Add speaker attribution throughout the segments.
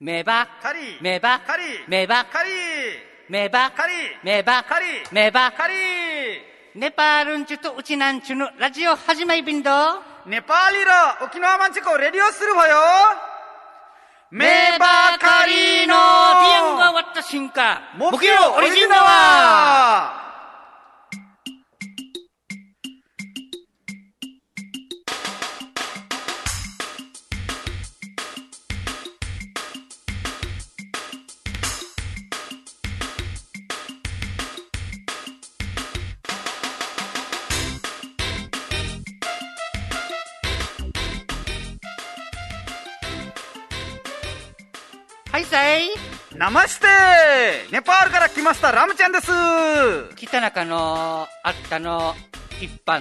Speaker 1: メバ
Speaker 2: カリー
Speaker 1: メバ
Speaker 2: カリー
Speaker 1: メバ
Speaker 2: カリー
Speaker 1: メバ
Speaker 2: カリー
Speaker 1: メバ
Speaker 2: カリー
Speaker 1: メバ
Speaker 2: カリー
Speaker 1: ネパールンチュとウチナンチュのラジオ始まりビンド
Speaker 2: ネパーリラ沖縄マンチェコレディオするわよメバカリーの
Speaker 1: ディアンが終わった瞬間
Speaker 2: 木曜オリジンだわ
Speaker 1: はいさい
Speaker 2: ナマステネパールから来ましたラムちゃんです
Speaker 1: 北中のあったの一般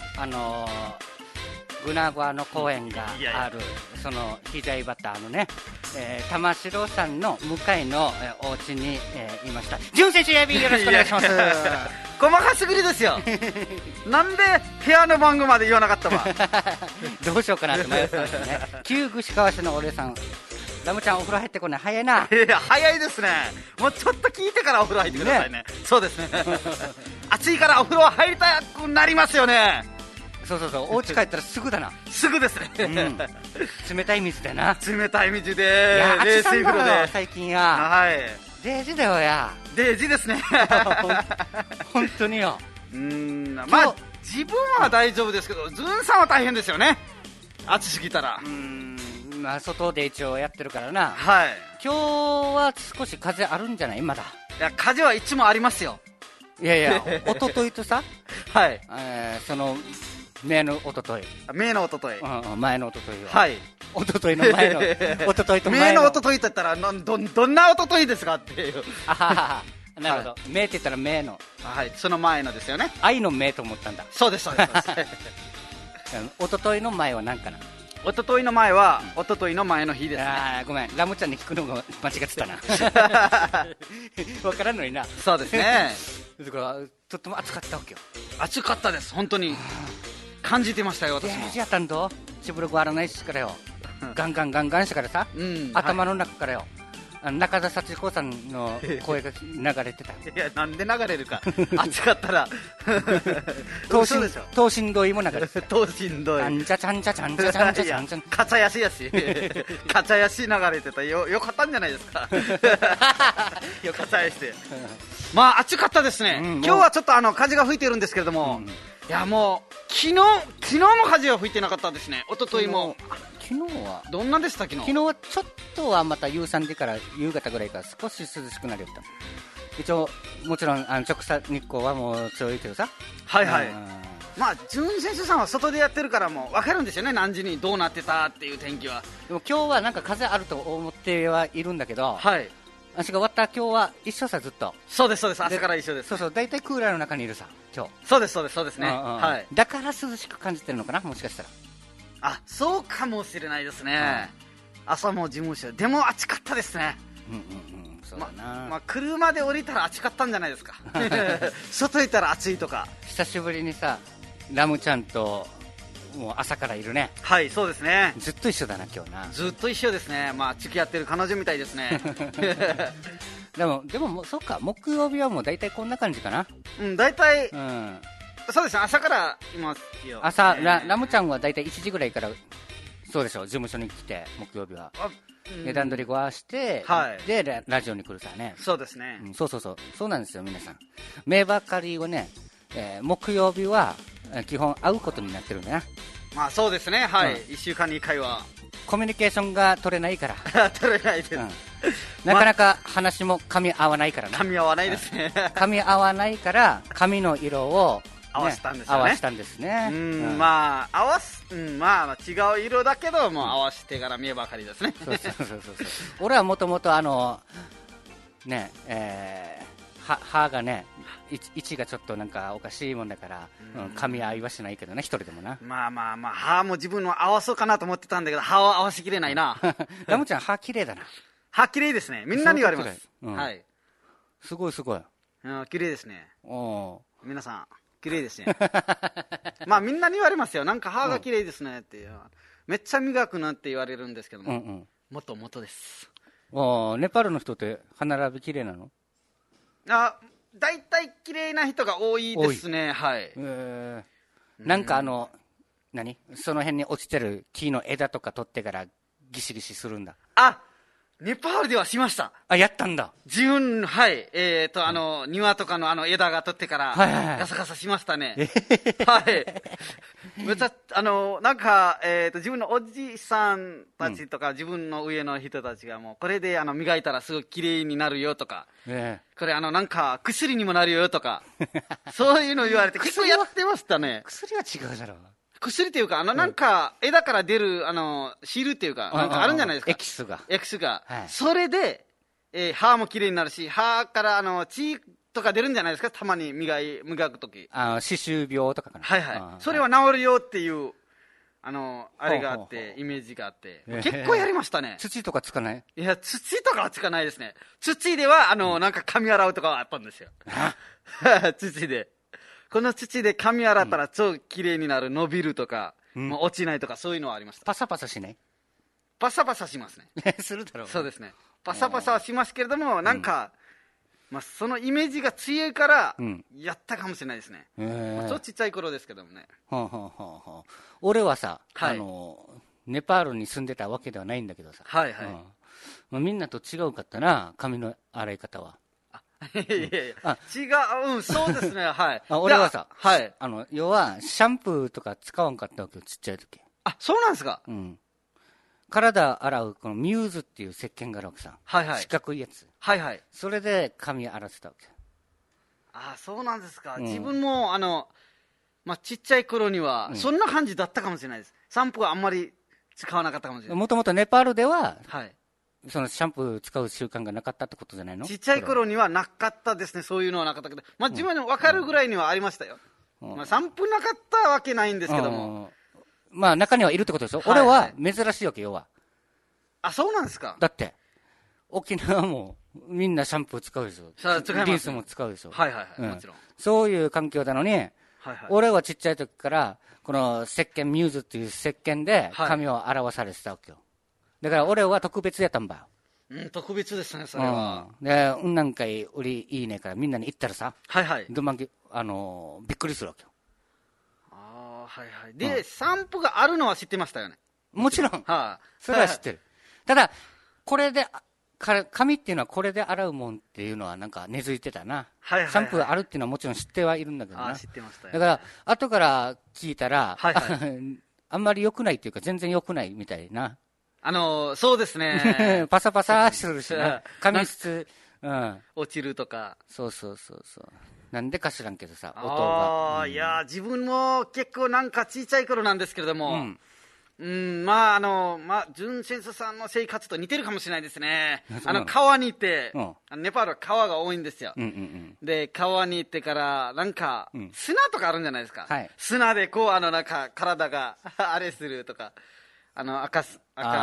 Speaker 1: グナゴアの公園があるその膝井端のね、玉城さんの向かいの、お家に、いました。純選手やびよろしくお願いします。
Speaker 2: 細かすぎるですよなんで部屋の番号まで言わなかったわ
Speaker 1: どうしようかなと迷ったんですね。旧串川市のお礼さん、ラムちゃんお風呂入ってこない早いな。
Speaker 2: 早いですね。もうちょっと聞いてからお風呂入ってください ねそうですね暑いからお風呂入りたくなりますよね。
Speaker 1: そうそうそう、お家帰ったらすぐだな。
Speaker 2: すぐですね、
Speaker 1: 冷たい水でな。
Speaker 2: 冷たい水
Speaker 1: い
Speaker 2: で
Speaker 1: や
Speaker 2: 冷
Speaker 1: 暑さんだ
Speaker 2: 水風呂で
Speaker 1: よ最近や。
Speaker 2: はい
Speaker 1: デージだよや。
Speaker 2: デージですね
Speaker 1: 本当によ。
Speaker 2: まあ自分は大丈夫ですけどズンさんは大変ですよね暑すぎたら。
Speaker 1: まあ外で一応やってるからな。
Speaker 2: はい
Speaker 1: 今日は少し風あるんじゃないまだ。
Speaker 2: いや風はいつもありますよ。
Speaker 1: いやいや一昨日とさ、
Speaker 2: はい
Speaker 1: その前の一昨日、
Speaker 2: 名のおととい、
Speaker 1: 前の一昨日は、
Speaker 2: はい
Speaker 1: 一昨日の前の一昨日と前の
Speaker 2: 名のおとといって言ったらどんなおとといですかっていう
Speaker 1: あははなるほど、名って言ったら名の
Speaker 2: はいその前のですよね。
Speaker 1: 愛の名と思ったんだ。
Speaker 2: そうですそうです
Speaker 1: 一昨日の前は何かな。
Speaker 2: おとといの前はおとといの前の日ですね。
Speaker 1: ごめんラムちゃんに聞くのが間違ってたな分からんのにな。
Speaker 2: そうですね
Speaker 1: だからとっても暑かったわけよ。
Speaker 2: 暑かったです本当に感じてましたよ私も。
Speaker 1: デージやったんどしぶろく割らないしからよガンガンガンガンしてからさ、頭の中からよ、中田幸子さんの声が流れてた
Speaker 2: いやなんで流れるか暑かったら
Speaker 1: 等
Speaker 2: 嘘でしょ
Speaker 1: 身同意も流れてた。
Speaker 2: 等身同意
Speaker 1: ちゃんちゃちゃんちゃちゃんちゃちゃんちゃちゃんちゃん
Speaker 2: かちゃやしやしかちゃやし流れてたよかったんじゃないですかかちゃやしてまあ暑かったですね、今日はちょっと風が吹いてるんですけれども、いやもう昨日も風は吹いてなかったですね。一昨日も。
Speaker 1: 昨日は
Speaker 2: どんなでした昨日。
Speaker 1: 昨日はちょっとはまた夕3時から夕方ぐらいから少し涼しくなるよった。一応もちろん直射日光はもう強いけどさ。
Speaker 2: はいはい、まあ純選手さんは外でやってるからもう分かるんですよね何時にどうなってたっていう天気は。
Speaker 1: でも今日はなんか風あると思ってはいるんだけど、
Speaker 2: はい
Speaker 1: 足が終わった今日は一緒さずっと。
Speaker 2: そうですそうです朝から一緒です。
Speaker 1: そうそう大体クーラーの中にいるさ今日。
Speaker 2: そうですそうですそうですね、はい。
Speaker 1: だから涼しく感じてるのかなもしかしたら。
Speaker 2: あそうかもしれないですね、朝も事務所でも暑かったですね。
Speaker 1: そうだな。
Speaker 2: まあ車で降りたら暑かったんじゃないですか外行ったら暑いとか。
Speaker 1: 久しぶりにさラムちゃんともう朝からいるね。
Speaker 2: はいそうですね
Speaker 1: ずっと一緒だな今日な。
Speaker 2: ずっと一緒ですね。まあ付き合ってる彼女みたいですね
Speaker 1: でももうそうか木曜日はもう大体こんな感じかな。
Speaker 2: 大体、そうですね朝からいますよ。
Speaker 1: 朝、ラムちゃんは大体1時ぐらいからそうでしょ事務所に来て木曜日は段取りごわして、でラジオに来るさね。
Speaker 2: そうですね、
Speaker 1: そうなんですよ皆さん。名ばかりをね、木曜日は基本会うことになってるんだな。
Speaker 2: まあそうですねはい、1週間に1回は
Speaker 1: コミュニケーションが取れないから
Speaker 2: 取れないです、
Speaker 1: なかなか話も噛み合わないからね。噛
Speaker 2: み合わないですね
Speaker 1: 噛み合わないから髪の色を
Speaker 2: 合わせたんですよね。
Speaker 1: 合わせたんですね。
Speaker 2: まあまあ違う色だけども合わせてから見えばかりですね。
Speaker 1: そう俺はもともとね歯がね位置がちょっとなんかおかしいもんだから噛み合いはしないけどね一人でもな。
Speaker 2: まあ歯も自分の合わそうかなと思ってたんだけど歯は合わせきれないな
Speaker 1: ラムちゃん歯綺麗だな。
Speaker 2: 歯綺麗ですね。みんなに言われます、はい
Speaker 1: すごい
Speaker 2: 綺麗ですね。皆さん綺麗ですねまあみんなに言われますよ。なんか歯が綺麗ですねってめっちゃ磨くなって言われるんですけども、元々です。
Speaker 1: ネパールの人って歯並び綺麗なの？
Speaker 2: 大体綺麗な人が多いですね。はい。
Speaker 1: なんかその辺に落ちてる木の枝とか取ってからギシギシするんだ。
Speaker 2: ネパールではしました。
Speaker 1: やったんだ。
Speaker 2: 自分、はい。庭とかの枝が取ってから、ガサガサしましたね。はい。めっちゃ、なんか、自分のおじさんたちとか、自分の上の人たちがもう、これで、磨いたらすごい綺麗になるよとか、これ、なんか、薬にもなるよとか、そういうの言われて、結構やってましたね。
Speaker 1: 薬は違うだろう。
Speaker 2: 薬っていうか、なんか、枝から出る、汁っていうか、なんかあるんじゃないですか。
Speaker 1: エキスが。
Speaker 2: はい、それで、歯もきれいになるし、歯から、血とか出るんじゃないですか、たまに磨くとき。
Speaker 1: 歯周病とかかな。
Speaker 2: はいはい。それは治るよっていう、あれがあって、イメージがあって。結構やりましたね。
Speaker 1: 土とかつかない？
Speaker 2: いや、土とかはつかないですね。土では、なんか髪洗うとかはあったんですよ。土で。この土で髪洗ったら超綺麗になる、伸びるとか、もう落ちないとか、そういうのはありました。
Speaker 1: パサパサしない？
Speaker 2: パサパサしますね。
Speaker 1: するだろう。
Speaker 2: そうですね。パサパサはしますけれども、なんか、そのイメージが強いから、やったかもしれないですね。超ちっちゃい頃ですけどもね。
Speaker 1: 俺はさ、ネパールに住んでたわけではないんだけどさ。
Speaker 2: はいはい。
Speaker 1: みんなと違うかったな、髪の洗い方は。
Speaker 2: いやいや違う、そうですね、はい。
Speaker 1: 俺はさ、
Speaker 2: はい。
Speaker 1: 要は、シャンプーとか使わんかったわけよ、ちっちゃい時。
Speaker 2: そうなんですか？
Speaker 1: 体洗う、このミューズっていう石鹸があるわけさ。
Speaker 2: はいはい。
Speaker 1: 四角いやつ。
Speaker 2: はいはい。
Speaker 1: それで髪洗ってたわけ。
Speaker 2: そうなんですか。自分も、ちっちゃい頃には、そんな感じだったかもしれないです。シャンプーはあんまり使わなかったかもしれない。
Speaker 1: もともとネパールでは、
Speaker 2: はい。
Speaker 1: そのシャンプー使う習慣がなかったってことじゃないの？
Speaker 2: ちっちゃい頃にはなかったですね。そういうのはなかったけど、自分に分かるぐらいにはありましたよ。シャンプーなかったわけないんですけども。
Speaker 1: 中にはいるってことでしょ？俺は珍しいわけよは。
Speaker 2: そうなんですか？
Speaker 1: だって、沖縄もみんなシャンプー使うでしょ？リンスも使うでしょ？
Speaker 2: はいはいはい、もちろん。
Speaker 1: そういう環境なのに、俺はちっちゃい時から、この石鹸ミューズっていう石鹸で髪を洗わされてたわけよ。だから俺は特別やったんば。
Speaker 2: 特別ですね、それは。
Speaker 1: で、何回売りいいねからみんなに言ったらさ、
Speaker 2: はいはい。
Speaker 1: びっくりするわけよ。
Speaker 2: はいはい。で、散布があるのは知ってましたよね。
Speaker 1: もちろん。それは知ってる。ただ、これで、髪っていうのはこれで洗うもんっていうのはなんか根付いてたな。シャンプーあるっていうのはもちろん知ってはいるんだけどな。
Speaker 2: 知ってましたよ。
Speaker 1: だから、後から聞いたら、あんまり良くないっていうか全然良くないみたいな。
Speaker 2: そうですね。
Speaker 1: パサパサするしな。髪質、
Speaker 2: 落ちるとか。
Speaker 1: そう。なんでか知らんけどさ、音が。
Speaker 2: いや、自分も結構なんか小さい頃なんですけれども、純先生さんの生活と似てるかもしれないですね。川に行って、ネパールは川が多いんですよ。で、川に行ってから、なんか、砂とかあるんじゃないですか。砂でこう、なんか、体があれするとか、赤す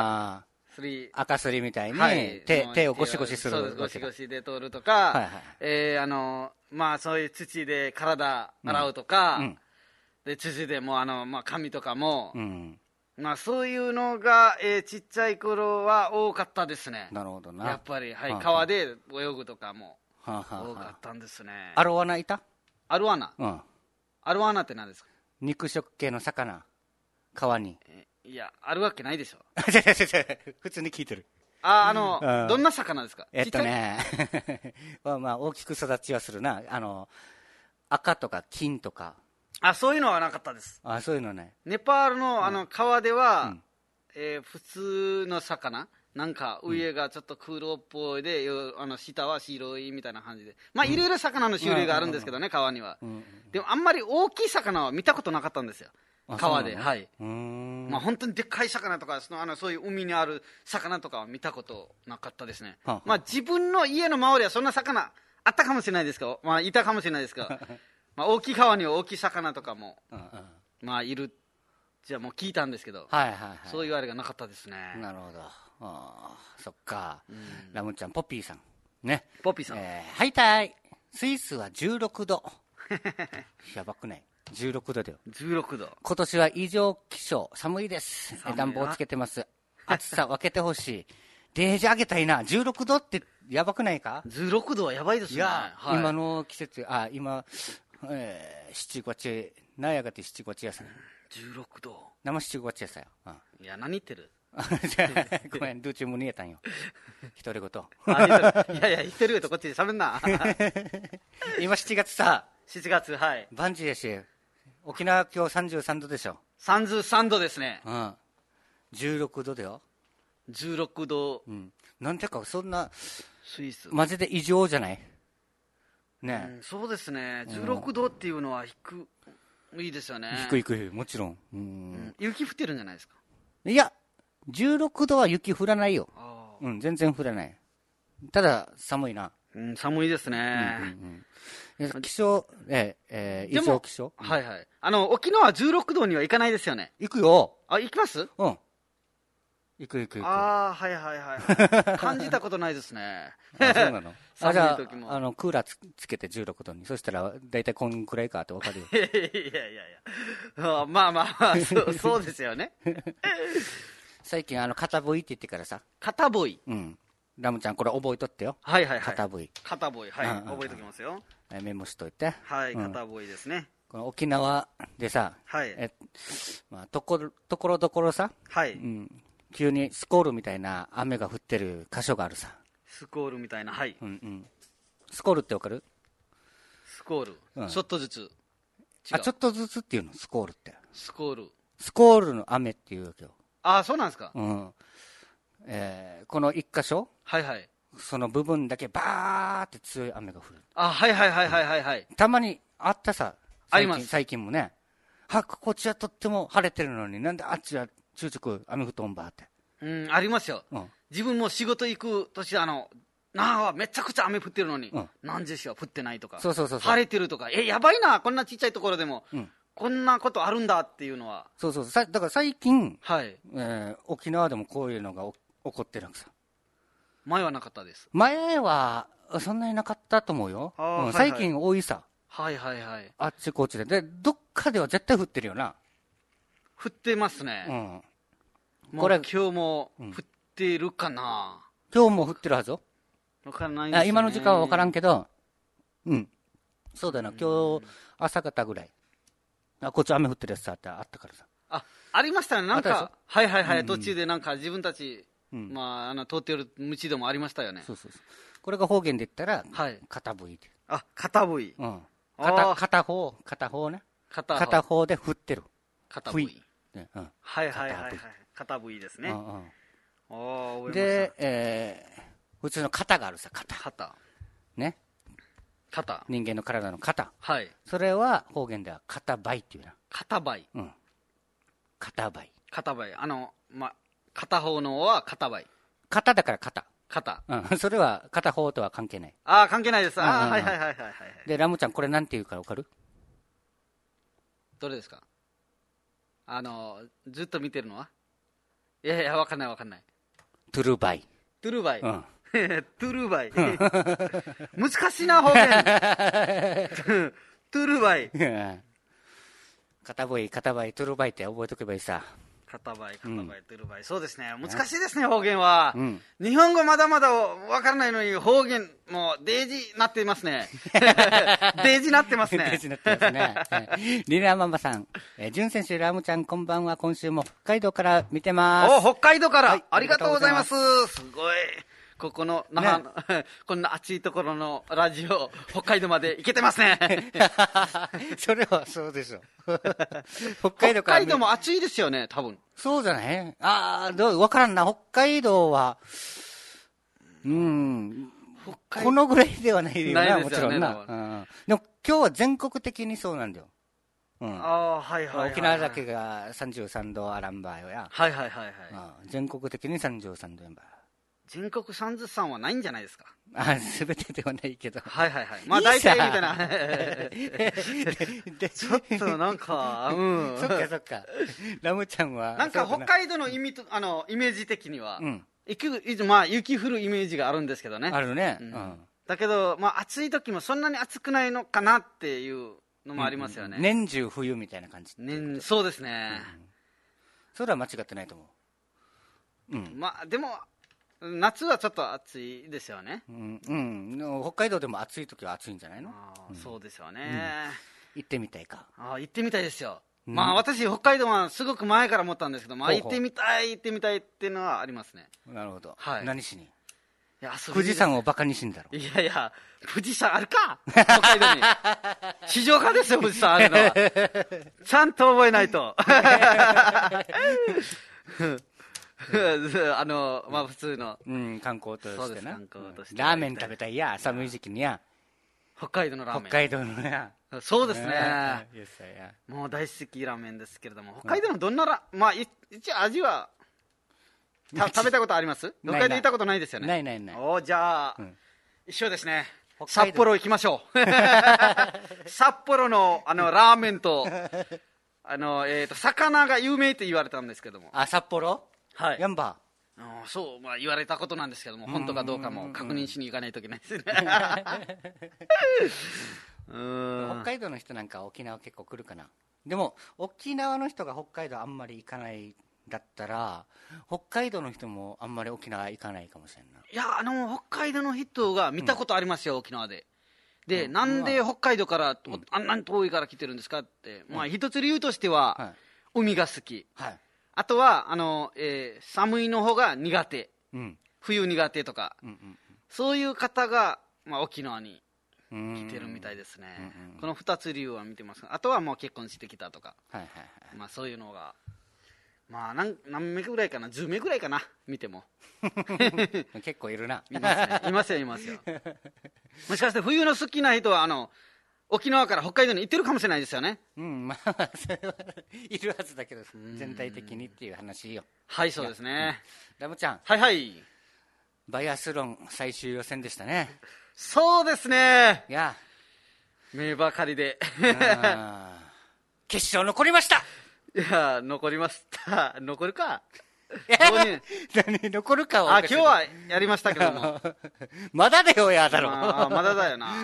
Speaker 2: り
Speaker 1: みたいに、手をゴシゴシする。
Speaker 2: そうです、ゴシゴシで通るとか、そういう土で体洗うとか、で、土でも、髪とかも、そういうのが、ちっちゃい頃は多かったですね。
Speaker 1: なるほどな。
Speaker 2: やっぱり、川で泳ぐとかも多かったんですね。
Speaker 1: アロワナいた？
Speaker 2: アロワナ？アロワナって何ですか？
Speaker 1: 肉食系の魚。川に。
Speaker 2: いや、あるわけないでしょ。
Speaker 1: 普通に聞いてる。
Speaker 2: どんな魚ですか？
Speaker 1: 大きく育ちはするな。赤とか金とか。
Speaker 2: そういうのはなかったです。
Speaker 1: そういうのね。
Speaker 2: ネパールの川では、普通の魚、なんか上がちょっと黒っぽいで、下は白いみたいな感じで。いろいろ魚の種類があるんですけどね、川には。でもあんまり大きい魚は見たことなかったんですよ。川で。はい。本当にでっかい魚とか、そういう海にある魚とかは見たことなかったですね。自分の家の周りはそんな魚あったかもしれないですけど、いたかもしれないですけど、大きい川には大きい魚とかも、いる。じゃあもう聞いたんですけど、そういうあれがなかったですね。
Speaker 1: なるほど。そっか。ラムちゃん、ポッピーさん。ね。
Speaker 2: ポッピーさん。
Speaker 1: はいたい。スイスは16度。やばくない？16度だよ。
Speaker 2: 16度。
Speaker 1: 今年は異常気象、寒いです。暖房つけてます。暑さ分けてほしい。 デージ上げたいな。16度ってやばくないか？
Speaker 2: 16 度はやばいですね。
Speaker 1: いや、
Speaker 2: はい、
Speaker 1: 今の季節、今、7月、なんやがて7月やさ。
Speaker 2: 16度。
Speaker 1: 生7月やさよ。
Speaker 2: いや、何言ってる
Speaker 1: ごめん、どっちも見えたんよ。独り言。
Speaker 2: いやいや、言ってるよとこっちで喋んな。
Speaker 1: 今7月さ。
Speaker 2: 7月、はい。
Speaker 1: バンジーやし、沖縄今日33度でしょ。
Speaker 2: 33度ですね。
Speaker 1: うん。16度だよ。
Speaker 2: 16度。
Speaker 1: うん。なんていうか、そんな、
Speaker 2: スイス。
Speaker 1: マジで異常じゃないね、
Speaker 2: そうですね。16度っていうのは低いですよね。
Speaker 1: 低い、もちろん。
Speaker 2: 雪降ってるんじゃないですか？
Speaker 1: いや、16度は雪降らないよ。全然降らない。ただ、寒いな。
Speaker 2: 寒いですね。
Speaker 1: 気象、異常気象、
Speaker 2: はいはい。沖縄16度には行かないですよね。
Speaker 1: 行くよ。
Speaker 2: 行きます？
Speaker 1: うん。行く。
Speaker 2: はい。感じたことないですね。
Speaker 1: そうなの？
Speaker 2: 寒い時も。
Speaker 1: クーラーつけて16度に。そしたら、だいたいこんくらいかってわかるよ。
Speaker 2: いや。まあ、そうですよね。
Speaker 1: 最近、肩部位って言ってからさ。
Speaker 2: 肩部位？
Speaker 1: うん。ラムちゃん、これ覚えとってよ。
Speaker 2: はい。
Speaker 1: 肩部位。
Speaker 2: 肩部位、はい。覚えときますよ。
Speaker 1: メモしといて。
Speaker 2: はい、肩部位ですね。
Speaker 1: この沖縄でさ、
Speaker 2: はい。
Speaker 1: ところどころさ、
Speaker 2: はい。
Speaker 1: 急にスコールみたいな雨が降ってる箇所があるさ。
Speaker 2: スコールみたいな、はい。
Speaker 1: スコールってわかる？
Speaker 2: スコール。ちょっとずつ。
Speaker 1: ちょっとずつっていうの、スコールって。
Speaker 2: スコール。
Speaker 1: スコールの雨っていうわけよ。
Speaker 2: そうなんですか？
Speaker 1: この一箇所、
Speaker 2: はいはい。
Speaker 1: その部分だけバーって強い雨が降る。
Speaker 2: はい。
Speaker 1: たまにあったさ。
Speaker 2: あります。
Speaker 1: 最近もね。こっちはとっても晴れてるのになんであっちは中々雨降っとんばって。
Speaker 2: ありますよ。自分も仕事行く年、めちゃくちゃ雨降ってるのに、何時しは降ってないとか、
Speaker 1: そう
Speaker 2: 晴れてるとか、やばいな、こんなちっちゃいところでも、こんなことあるんだっていうのは。
Speaker 1: だから最近、
Speaker 2: はい。
Speaker 1: 沖縄でもこういうのが起こってるんさ。
Speaker 2: 前はなかったです。
Speaker 1: 前は、そんなになかったと思うよ。最近多いさ。
Speaker 2: はい。
Speaker 1: あっちこっちで。で、どっかでは絶対降ってるよな。
Speaker 2: 降ってますね。
Speaker 1: これ
Speaker 2: 今日も降ってるかな？
Speaker 1: 今日も降ってるはず？
Speaker 2: わからないですね。
Speaker 1: 今の時間はわからんけど、そうだな、今日朝方ぐらい。こっち雨降ってるやつってあったからさ。
Speaker 2: ありましたね、なんか。はい。途中でなんか自分たち、通ってる道でもありましたよね。
Speaker 1: そう。これが方言で言ったら、肩部位で。
Speaker 2: 肩部位。
Speaker 1: 片方ね。片方で降ってる。
Speaker 2: 肩部位。はい。肩部位ですね。
Speaker 1: で、普通の肩があるさ、肩。ね。
Speaker 2: 肩。
Speaker 1: 人間の体の肩。
Speaker 2: はい。
Speaker 1: それは方言では肩ばいっていうな。
Speaker 2: 肩ばい。
Speaker 1: 肩ばい。
Speaker 2: 片方のは肩ばい。
Speaker 1: 肩だから肩。それは片方とは関係ない。
Speaker 2: 関係ないです。はい。
Speaker 1: で、ラムちゃん、これなんて言うか分かる？
Speaker 2: どれですか？ずっと見てるのは？いや、わかんない。
Speaker 1: トゥルバイ。
Speaker 2: トゥルバイ。トゥルバイ。難しいな、方言。トゥルバイ。
Speaker 1: 肩ばい、トゥルバイって覚えとけばいいさ。
Speaker 2: 肩ばい、トゥルバイ。そうですね。難しいですね、方言は。日本語まだまだわからないのに、方言もデージなってますね。デージなってますね。
Speaker 1: リラママさん、準選手ラムちゃんこんばんは。今週も北海道から見てます。
Speaker 2: 北海道から、ありがとうございます。すごい。ここのこんな暑いところのラジオ、北海道まで行けてますね。
Speaker 1: それはそうでしょ。
Speaker 2: 北海道も暑いですよね、多分。
Speaker 1: そうじゃない？わからんな。北海道は、このぐらいではないよな、もちろんな。でも今日は全国的にそうなんだよ。沖縄だけが33度あらんばよや。全国的に33度やんば。
Speaker 2: 全国33はないんじゃないですか？
Speaker 1: すべてではないけど。
Speaker 2: まあ大体みたいな。ちょっとなんか、
Speaker 1: そっか。ラムちゃんは。
Speaker 2: なんか北海道のイメージ的には、まあ雪降るイメージがあるんですけどね。
Speaker 1: あるね。
Speaker 2: だけど、まあ暑い時もそんなに暑くないのかなっていうのもありますよね。
Speaker 1: 年中冬みたいな感じ。
Speaker 2: そうですね。
Speaker 1: それは間違ってないと思う。
Speaker 2: まあでも、 夏はちょっと暑いですよね。
Speaker 1: 北海道でも暑い時は暑いんじゃないの？
Speaker 2: そうですよね。
Speaker 1: 行ってみたいか。
Speaker 2: 行ってみたいですよ。私、北海道はすごく前から思ったんですけど、行ってみたいっていうのはありますね。
Speaker 1: なるほど。
Speaker 2: はい。
Speaker 1: 何しに？
Speaker 2: 富
Speaker 1: 士山をバカにしんだろ。
Speaker 2: いやいや、富士山あるか北海道に。地上化ですよ、富士山あるのは。ちゃんと覚えないと。普通の。
Speaker 1: 観光としてな。
Speaker 2: 観光として。
Speaker 1: ラーメン食べたいや、寒い時期にや。
Speaker 2: 北海道のラーメン。
Speaker 1: 北海道のや。
Speaker 2: そうですね。もう大好きラーメンですけれども、北海道のどんな一応味は、食べたことあります？北海道行ったことないですよね。
Speaker 1: ない。
Speaker 2: じゃあ、一緒ですね。札幌行きましょう。札幌のラーメンと、魚が有名って言われたんですけども。
Speaker 1: 札幌？
Speaker 2: はい。
Speaker 1: ヤンバ
Speaker 2: ー。そう、言われたことなんですけども、本当かどうかも確認しに行かないといけないですね。
Speaker 1: 北海道の人なんか沖縄結構来るかな。でも、沖縄の人が北海道あんまり行かないだったら、北海道の人もあんまり沖縄行かないかもしれない。
Speaker 2: いや、北海道の人が見たことありますよ、沖縄で。で、なんで北海道からあんなに遠いから来てるんですかって、一つ理由としては、海が好き。あとは、寒いの方が苦手。冬苦手とか。そういう方が、沖縄に来てるみたいですね。この2つ理由は見てます。あとはもう結婚してきたとか。そういうのが。何名ぐらいかな、10名ぐらいかな、見ても。
Speaker 1: 結構いるな。
Speaker 2: いますよ。もしかして冬の好きな人は、沖縄から北海道に行ってるかもしれないですよね。
Speaker 1: それはいるはずだけど、全体的にっていう話よ。
Speaker 2: はい、そうですね。
Speaker 1: ラムちゃん。
Speaker 2: はい。
Speaker 1: バイアスロン最終予選でしたね。
Speaker 2: そうですね。
Speaker 1: いや。
Speaker 2: 名ばかりで。
Speaker 1: 決勝残りました。
Speaker 2: いや、残りました。残るか。
Speaker 1: 何残るか
Speaker 2: は。今日はやりましたけども。
Speaker 1: まだだよ、やだろ。
Speaker 2: まだだよな。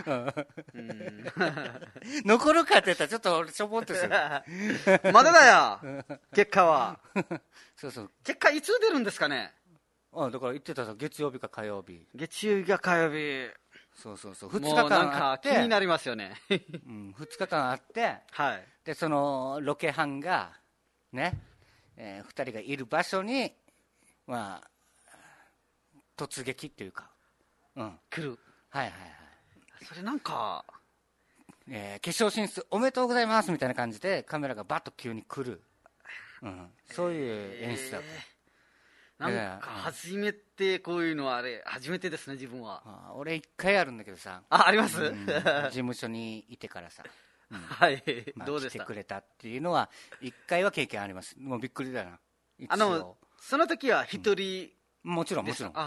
Speaker 1: 残るかって言ったらちょっとしょぼんとする。
Speaker 2: まだだよ、結果は。
Speaker 1: そう。
Speaker 2: 結果いつ出るんですかね。
Speaker 1: だから言ってたさ、月曜日か火曜日。
Speaker 2: 月曜日か火曜日。
Speaker 1: そう。2日間あって。
Speaker 2: 気になりますよね。
Speaker 1: 2日間あって、で、そのロケ班が、ね、2人がいる場所に、突撃っていうか、
Speaker 2: 来る。それなんか、
Speaker 1: 決勝進出おめでとうございますみたいな感じで、カメラがバッと急に来る。そういう演出だった。
Speaker 2: なんか初めてこういうのは初めてですね、自分は。
Speaker 1: 俺1回あるんだけどさ。
Speaker 2: あります？
Speaker 1: 事務所にいてからさ。
Speaker 2: どうでした？
Speaker 1: 来てくれたっていうのは1回は経験あります。もうびっくりだな。
Speaker 2: その時は一人、
Speaker 1: もちろん。そう。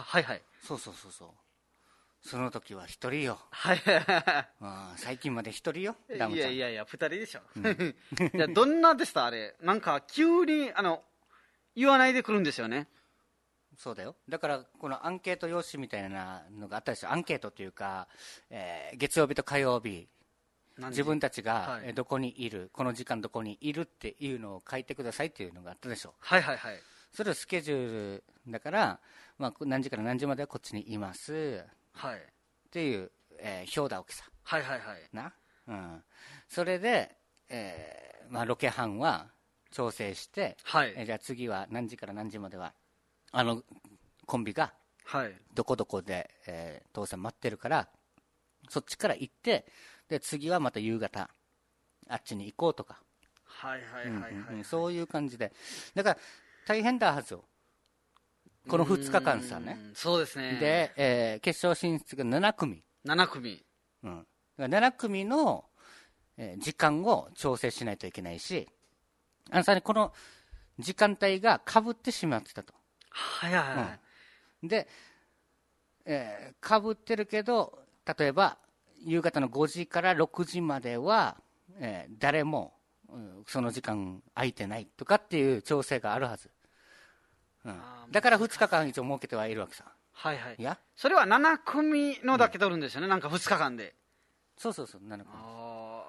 Speaker 1: その時は一人よ。最近まで一人よ。
Speaker 2: いや、二人でしょ。どんなでしたあれ。なんか急に言わないで来るんですよね。
Speaker 1: そうだよ。だからこのアンケート用紙みたいなのがあったでしょ。アンケートっていうか、月曜日と火曜日、自分たちがどこにいる、この時間どこにいるっていうのを書いてくださいっていうのがあったでしょ。それをスケジュールだから、何時から何時まではこっちにいますっていう、表だわけさ。な、それで、ロケ班は調整して、じゃあ次は何時から何時まではコンビがどこどこで、父さん待ってるからそっちから行って、で次はまた夕方あっちに行こうとか、そういう感じで、だから大変だはずよ、この2日間さね。
Speaker 2: そうですね。
Speaker 1: で、決勝進出が7組、7組の、時間を調整しないといけないし、さらにこの時間帯がかぶってしまってたと。で、かぶってるけど、例えば夕方の5時から6時までは、誰も、その時間空いてないとかっていう調整があるはず。だから2日間一応設けてはいるわけさ。いや、
Speaker 2: それは7組のだけ取るんですよね、なんか2日間で。
Speaker 1: そう7組。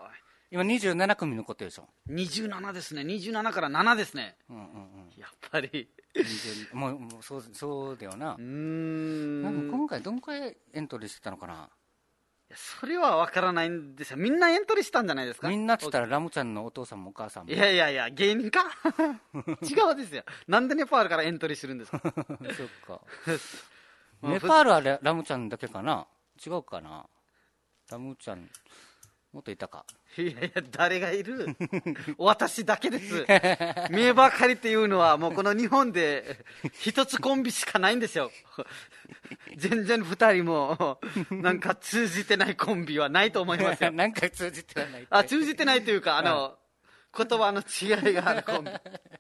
Speaker 1: 今27組残ってるでしょ。
Speaker 2: 27ですね。27から7ですね。やっぱり。
Speaker 1: もうそうだよな。なんか今回どんくらいエントリーしてたのかな。
Speaker 2: それは分からないんですよ。みんなエントリーしたんじゃないですか。
Speaker 1: みんなっつったらラムちゃんのお父さんもお母さんも。
Speaker 2: いや、芸人か違うですよ。なんでネパールからエントリーするんですか。そっ
Speaker 1: か。ネパールはラムちゃんだけかな。違うかな。ラムちゃんもっといたか。
Speaker 2: いや誰がいる私だけです。名ばかりっていうのはもうこの日本で一つコンビしかないんですよ。全然2人もなんか通じてないコンビはないと思いますよ。
Speaker 1: なんか通じてはない。
Speaker 2: 通じてないというか言葉の違いがあるコンビ。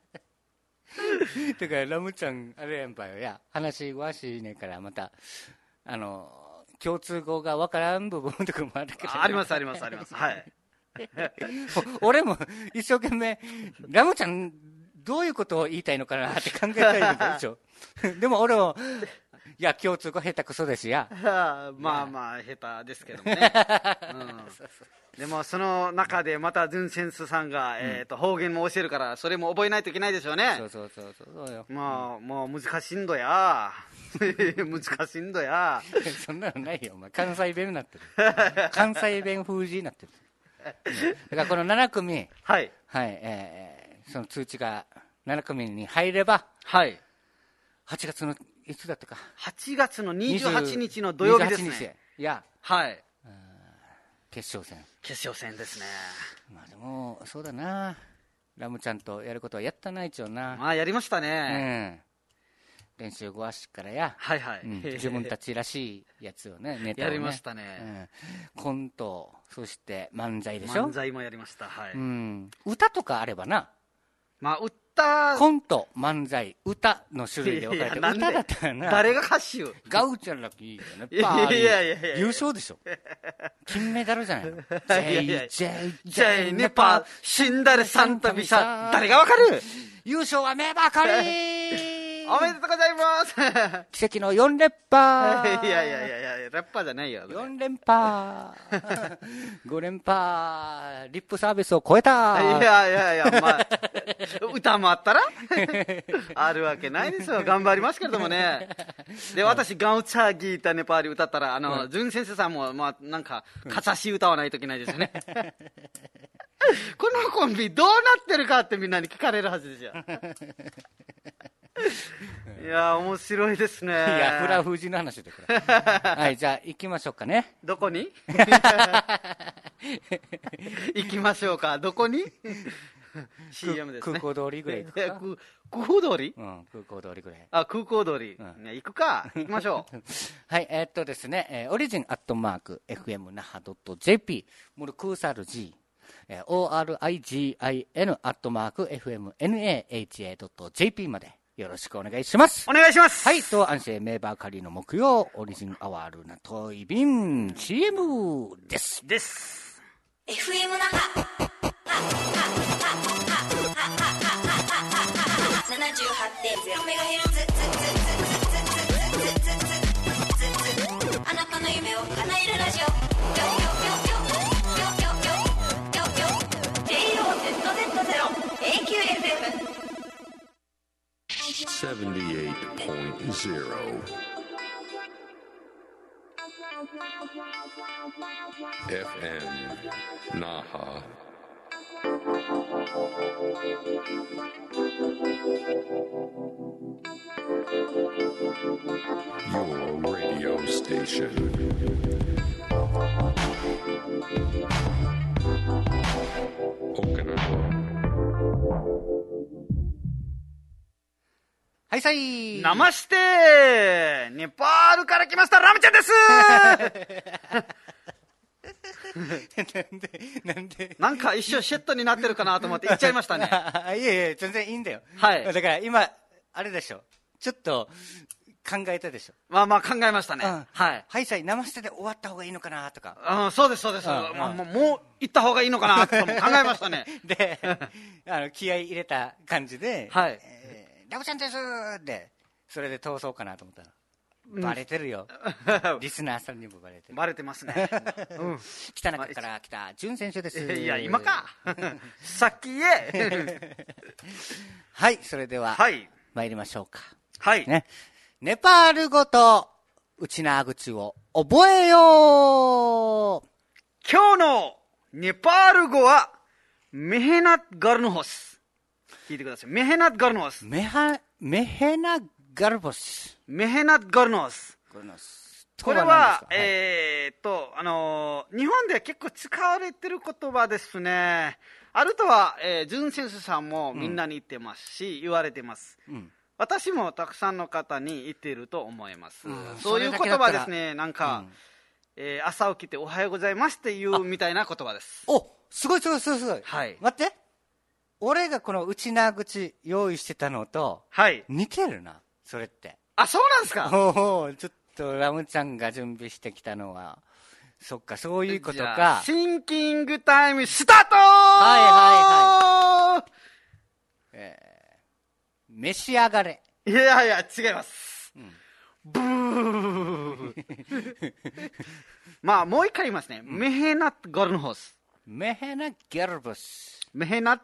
Speaker 1: だからラムちゃんあれやんぱよや話詳しいねんからまた共通語が分からん部分とかもあるけど。
Speaker 2: ありますはい
Speaker 1: 俺も一生懸命ラムちゃんどういうことを言いたいのかなって考えたいんでしょ。でも俺もいや共通語下手くそですや。
Speaker 2: まあ下手ですけどもね、でもその中でまたズンセンスさんが、方言も教えるからそれも覚えないといけないでしょうね。
Speaker 1: そうよ。
Speaker 2: もう難しいんだや難しいんだや
Speaker 1: そんなのないよお前。関西弁になってる。関西弁風になってる。だからこの7組
Speaker 2: はい
Speaker 1: その通知が7組に入れば、
Speaker 2: はい
Speaker 1: 8月のいつだったか
Speaker 2: 8月の28日の土曜日ですね。
Speaker 1: いや
Speaker 2: はい
Speaker 1: 決勝戦
Speaker 2: ですね。
Speaker 1: まあでもそうだな、ラムちゃんとやることはやったな一応な。
Speaker 2: まあやりましたね、
Speaker 1: 練習後はしからや、自分たちらしいやつをねネタをね
Speaker 2: やりましたね、
Speaker 1: コントそして漫才でしょ。
Speaker 2: 漫才もやりました。はい、
Speaker 1: 歌とかあればな、
Speaker 2: まあ歌
Speaker 1: コント漫才歌の種類で分かれて、歌だったらな
Speaker 2: 誰が歌手
Speaker 1: ガウチャラキーね、
Speaker 2: いや
Speaker 1: 優勝でしょ。金メダルじゃないの。
Speaker 2: JJ ネパー死んだれサンタビサ、誰がわかる。
Speaker 1: 優勝はメバカリ
Speaker 2: おめでとうございます
Speaker 1: 奇跡の4連覇
Speaker 2: いやラッパーじゃないよ。
Speaker 1: 4連覇5連覇リップサービスを超えた。
Speaker 2: いやまあ歌もあったらあるわけないですよ。頑張りますけれどもね。で私ガウチャーギータネパーリ歌ったらズン先生さんもまあなんかかさし歌わないといけないですよねこのコンビどうなってるかってみんなに聞かれるはずですよいや面白いですね。い
Speaker 1: やフラフージの話でこれはいじゃあ行きましょうかね。
Speaker 2: どこに行きましょうか。どこにCM ですね。
Speaker 1: 空港通りぐらい行くか。
Speaker 2: 空港通り、
Speaker 1: 空港通りぐらい。
Speaker 2: 空港通り、行くか。行きましょう
Speaker 1: はいですね、オリジンアットマーク FM 那覇 .jp モルクーサル G ORIGIN アットマーク FMNAHA.jp までよろしくお願いします。
Speaker 2: お願いします。
Speaker 1: はい、と安静メーバーカリの木曜オリジンアワールナトイビン CM です。
Speaker 3: FM 那覇 78.0MHz あなたの夢を叶えるラジオJOZZ0AQFM
Speaker 4: 78.0 FM Naha. Your radio station. Okinawa.
Speaker 1: はいさい。
Speaker 2: ナマステネパールから来ましたラムちゃんです
Speaker 1: なんで
Speaker 2: なんか一瞬シェットになってるかなと思って言っちゃいましたね
Speaker 1: いや全然いいんだよ。
Speaker 2: はい
Speaker 1: だから今あれでしょ、ちょっと考えたでしょ。
Speaker 2: まあ考えましたね、
Speaker 1: はいさいナマステで終わった方がいいのかなとか。
Speaker 2: そうです、もう行った方がいいのかなとかも考えましたね
Speaker 1: で気合い入れた感じで、
Speaker 2: はい、
Speaker 1: ラブちゃんですってそれで通そうかなと思ったら、 バレてるよ。リスナーさんにもバレてる。
Speaker 2: バレてますね。
Speaker 1: 北中から来た、淳選手です。
Speaker 2: いや、今か。さっき言え。
Speaker 1: はい、それでは、
Speaker 2: はい。
Speaker 1: 参りましょうか。
Speaker 2: はい。
Speaker 1: ね。ネパール語と、内縄口を覚えよう。
Speaker 2: 今日のネパール語は、メヘナッガルノホス。聞いてください。メヘナッガルノホス。
Speaker 1: メヘナガルボス。
Speaker 2: メヘナッガルノホス。これは、日本で結構使われてる言葉ですね。あるとは、淳先生さんもみんなに言ってますし、言われてます。私もたくさんの方に言っていると思います。そういう言葉ですね。なんか、朝起きておはようございますっていうみたいな言葉です。
Speaker 1: お、すごい。
Speaker 2: はい。
Speaker 1: 待って。俺がこの内縄口用意してたのと、
Speaker 2: はい。
Speaker 1: 似てるな、それって。
Speaker 2: あ、そうなんですか。
Speaker 1: ちょっとラムちゃんが準備してきたのは、そっか、そういうことか。
Speaker 2: シンキングタイムスタート。
Speaker 1: はい。召し上がれ。
Speaker 2: いやいや、違います。ブー。まあ、もう一回言いますね。メヘナットガルノホス。
Speaker 1: メヘナギャルボス。
Speaker 2: メヘナッ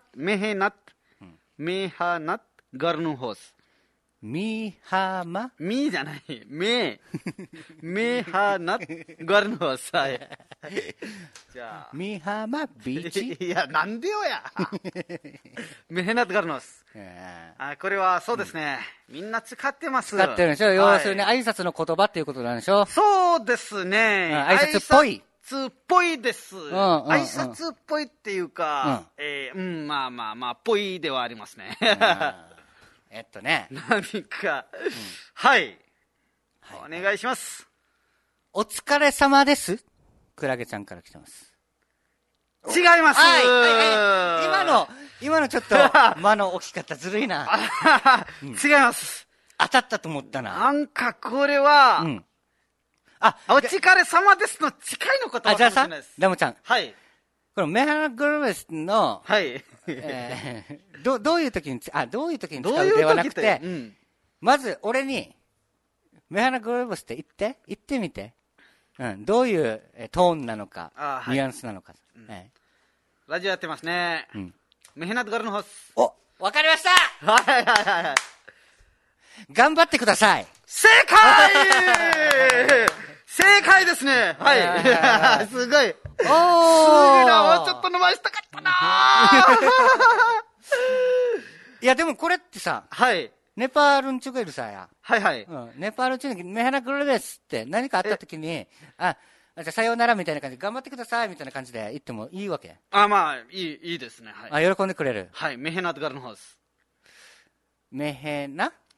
Speaker 2: ガルノホス。
Speaker 1: ミハマ
Speaker 2: ミじゃない。メハナガルノホス。はい。じゃあ。
Speaker 1: ミハマビーチ。
Speaker 2: いや、なんでよや。メヘナットガルノホス。これはそうですね。みんな使ってます。
Speaker 1: 使ってるんでしょ。要するに挨拶の言葉っていうことなんでしょ。
Speaker 2: そうですね。
Speaker 1: 挨拶っぽい。
Speaker 2: 挨拶っぽいです。挨拶っぽいっていうか、まあ、ぽいではありますね。何か、はい。お願いします。
Speaker 1: お疲れ様です。クラゲちゃんから来てます。
Speaker 2: 違います。
Speaker 1: 今のちょっと、間の置き方ずるいな。
Speaker 2: 違います。
Speaker 1: 当たったと思ったな。
Speaker 2: なんかこれは、お疲れ様ですの近いのことは
Speaker 1: じゃあさ、ラムちゃん。
Speaker 2: はい。
Speaker 1: このメハナグルベスの、
Speaker 2: はい。
Speaker 1: どういう時に使うではなくて、まず俺に、メハナグルベスって言ってみて。どういうトーンなのか、ニュアンスなのか。
Speaker 2: ラジオやってますね。メヘナットガルノホス。
Speaker 1: お、わかりました。
Speaker 2: はい。
Speaker 1: 頑張ってください。
Speaker 2: 正解ですね。はい。すごい。すぐな、もうちょっと伸ばしたかったない
Speaker 1: や、でもこれってさ、
Speaker 2: はい。
Speaker 1: ネパールンチュゲルさや。
Speaker 2: はい。
Speaker 1: ネパールンチュゲル、メハナグルベスって何かあった時に、じゃあさようならみたいな感じで、頑張ってくださいみたいな感じで言ってもいいわけ？
Speaker 2: まあ、いいですね。はい。
Speaker 1: 喜んでくれる。
Speaker 2: はい。メヘナットガルノホス。
Speaker 1: メヘナット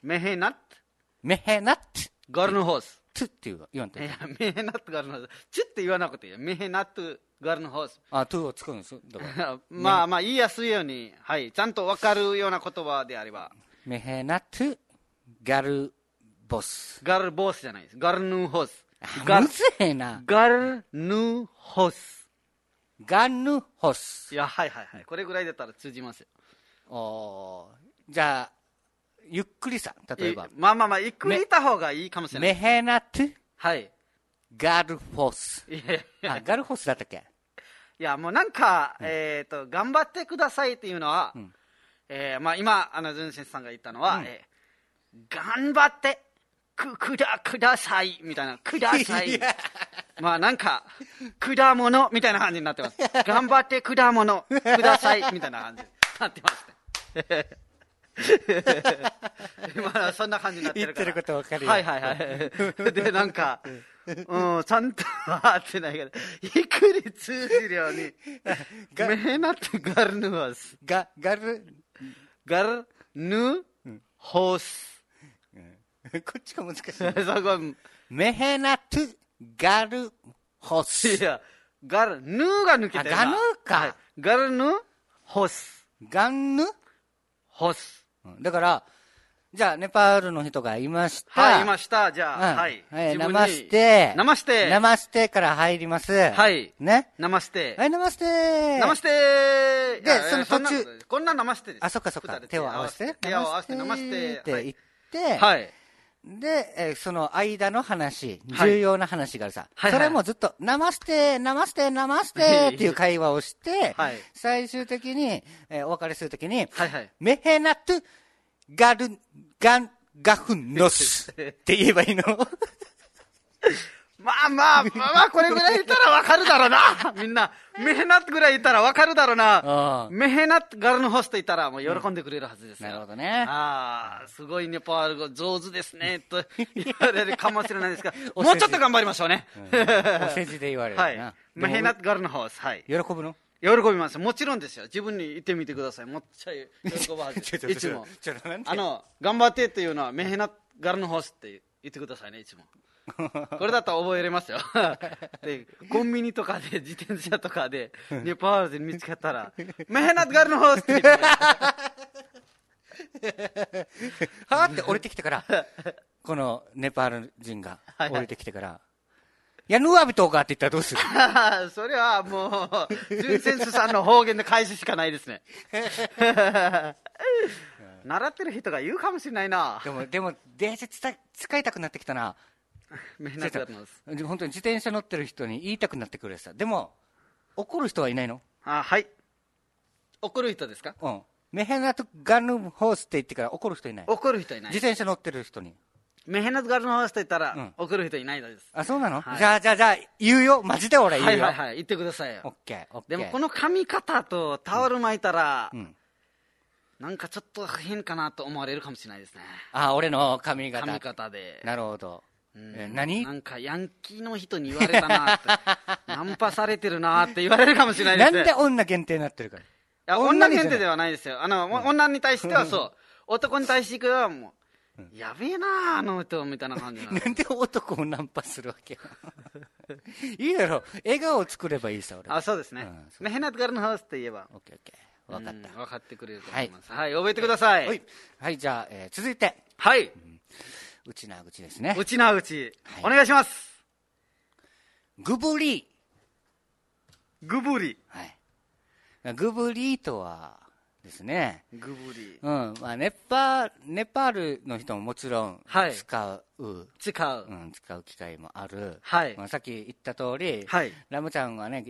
Speaker 2: ガルノホス。
Speaker 1: トゥって言わんと。
Speaker 2: いや、メヘナットガルノホス。チュって言わなくていい。メヘナットガルノホス。
Speaker 1: トゥを作るんですよ。だから
Speaker 2: まあ、言いやすいように、はい。ちゃんとわかるような言葉であれば。
Speaker 1: メヘナットガルボス。
Speaker 2: ガルボスじゃないです。ガルヌホス。
Speaker 1: むずいな。
Speaker 2: ガルヌホス。
Speaker 1: ガヌホス。
Speaker 2: いや、はい。これぐらいだったら通じますよ。
Speaker 1: じゃあ、ゆっくりさ、例えば。
Speaker 2: まあ、ゆっくりいた方がいいかもしれない。
Speaker 1: メヘナット
Speaker 2: はい。
Speaker 1: ガルフォス。ガルフォスだったっけ？
Speaker 2: いや、もうなんか、頑張ってくださいっていうのは、今、ズンシンさんが言ったのは、頑張って、ください、みたいな、ください。まあなんか、果物みたいな感じになってます。頑張って果物、ください、みたいな感じになってますね。今そんな感じになってるから。
Speaker 1: 言ってることわかるよ。
Speaker 2: はい。で、なんか、ちゃんと合ってないけど、ゆっくり通じるように、メヘナットガルヌホス。ガルヌホス。
Speaker 1: こっちが難しい。メヘナットガルホス。
Speaker 2: いや、ヌーが抜けてるな。
Speaker 1: ガヌーか。
Speaker 2: ガルヌホス。
Speaker 1: ガンヌ
Speaker 2: ホス。
Speaker 1: だから、じゃあ、ネパールの人がいました。
Speaker 2: はい、いました。じゃあ、はい。
Speaker 1: ナマステ。
Speaker 2: ナマステ。
Speaker 1: ナマステから入ります。
Speaker 2: はい。
Speaker 1: ね。
Speaker 2: ナマステ。
Speaker 1: はい、ナマステ。
Speaker 2: ナマステ。
Speaker 1: で、その途中。
Speaker 2: こんなナマステです。
Speaker 1: そっか。手を合わせて。
Speaker 2: 手を合わせて、ナマステ。
Speaker 1: って言って、
Speaker 2: はい。
Speaker 1: で、その間の話、重要な話があるさ。
Speaker 2: はい
Speaker 1: それもずっと、ナマステ、ナマステ、ナマステっていう会話をして、
Speaker 2: はい
Speaker 1: 最終的に、お別れするときに、
Speaker 2: はいはい。
Speaker 1: メヘナトゥ、ガフンノスって言えばいいの
Speaker 2: まあ、これぐらい言ったらわかるだろうな。みんな、メヘナットぐらい言ったらわかるだろうな。メヘナットガルのホスト言ったらもう喜んでくれるはずですよ。
Speaker 1: なるほどね。
Speaker 2: ああ、すごいネパール語上手ですね、と言われるかもしれないですが、もうちょっと頑張りましょうね。
Speaker 1: お世辞で言われるな。
Speaker 2: はい。メヘナットガルのホスト、はい。
Speaker 1: 喜ぶの
Speaker 2: 喜びます。もちろんですよ。自分に言ってみてください。もっちゃ喜ぶはず。いつも。頑張ってっていうのは、メヘナットガルのホストって言ってくださいね、いつも。これだったら覚えれますよ。で、コンビニとかで、自転車とかで、ネパールで見つけたら、メヘナットガルのホストって言って。
Speaker 1: はーって降りてきてから、このネパール人が降りてきてから、ヤヌアビトーかって言ったらどうする
Speaker 2: それはもう、ジュンセンスさんの方言で返すしかないですね。習ってる人が言うかもしれないな。
Speaker 1: でも、電車使いたくなってきたな。
Speaker 2: メヘナットガルのホスト。
Speaker 1: 本当に自転車乗ってる人に言いたくなってくるさ。でも、怒る人はいないの？
Speaker 2: はい。怒る人ですか？
Speaker 1: うん。メヘナットガルのホースって言ってから怒る人いない？
Speaker 2: 怒る人いない。
Speaker 1: 自転車乗ってる人に。
Speaker 2: メヘナットガルのホスト言ったら、怒る人いないです。
Speaker 1: あ、そうなの？
Speaker 2: はい、
Speaker 1: じゃあ、言うよ。マジで俺言うよ。
Speaker 2: はい。言ってくださいよ。
Speaker 1: オッケー。
Speaker 2: でもこの髪型とタオル巻いたら、なんかちょっと変かなと思われるかもしれないですね。
Speaker 1: あ、俺の髪型。
Speaker 2: 髪型で。
Speaker 1: なるほど。何？
Speaker 2: なんかヤンキーの人に言われたなって、ナンパされてるなって言われるかもしれないですね。
Speaker 1: なんで女限定になってるから。
Speaker 2: いや、女限定ではないですよ。女に対してはそう。男に対してはもう、やべえなあの人みたいな感じ
Speaker 1: なんで男をナンパするわけいいだろ。笑顔を作ればいいさ、俺。
Speaker 2: あ、そうですね。メヘナットガルのハウスって言えば。
Speaker 1: オッケー。分かった。
Speaker 2: 分かってくれると思います。はい、覚えてください。
Speaker 1: はい、じゃあ、続いて。
Speaker 2: はい。
Speaker 1: うちなうちですね。
Speaker 2: うちなうち。お願いします。
Speaker 1: グブリ
Speaker 2: ー。グブリ
Speaker 1: ー。はい。グブリーとはですね。
Speaker 2: グブリー。
Speaker 1: まあ、ネパールの人ももちろん使う機会もある。
Speaker 2: はい。
Speaker 1: まあ、さっき言った通り、
Speaker 2: はい。
Speaker 1: ラムちゃんはね、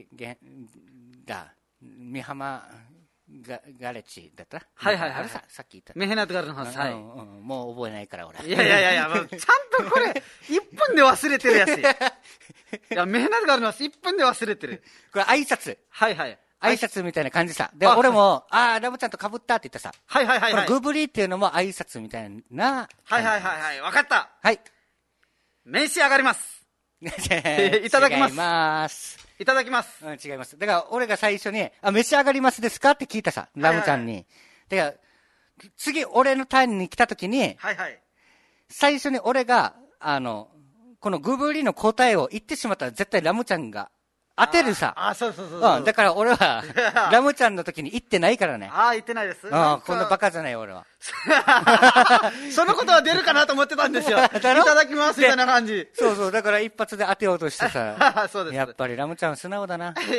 Speaker 1: 美浜ガレッチだった
Speaker 2: はい。
Speaker 1: あれさっき言った。
Speaker 2: メヘナットガルの話。はい。
Speaker 1: もう覚えないから俺。
Speaker 2: いや、ちゃんとこれ、1分で忘れてるやつ。いや、メヘナットガルの話1分で忘れてる。
Speaker 1: これ挨拶。
Speaker 2: はい。
Speaker 1: 挨拶みたいな感じさ。で、俺も、ラムちゃんと被ったって言ったさ。
Speaker 2: はい。
Speaker 1: これグブリーっていうのも挨拶みたいな。
Speaker 2: はい。わかった。
Speaker 1: はい。
Speaker 2: 召し上がります。いただきます。
Speaker 1: 違います。
Speaker 2: いただきます。
Speaker 1: 違います。だから、俺が最初に、召し上がりますですかって聞いたさ、ラムちゃんに。だから、次、俺のターンに来た時に、最初に俺が、このグブリの答えを言ってしまったら、絶対ラムちゃんが当てるさ。
Speaker 2: そう。
Speaker 1: だから俺は、ラムちゃんの時に言ってないからね。
Speaker 2: 言ってないです。
Speaker 1: こんなバカじゃない俺は。
Speaker 2: そのことは出るかなと思ってたんですよ。いただきますみたいな感じ。
Speaker 1: そう、だから一発で当てようとしてさ。
Speaker 2: そうです。
Speaker 1: やっぱりラムちゃんは素直だな。だから、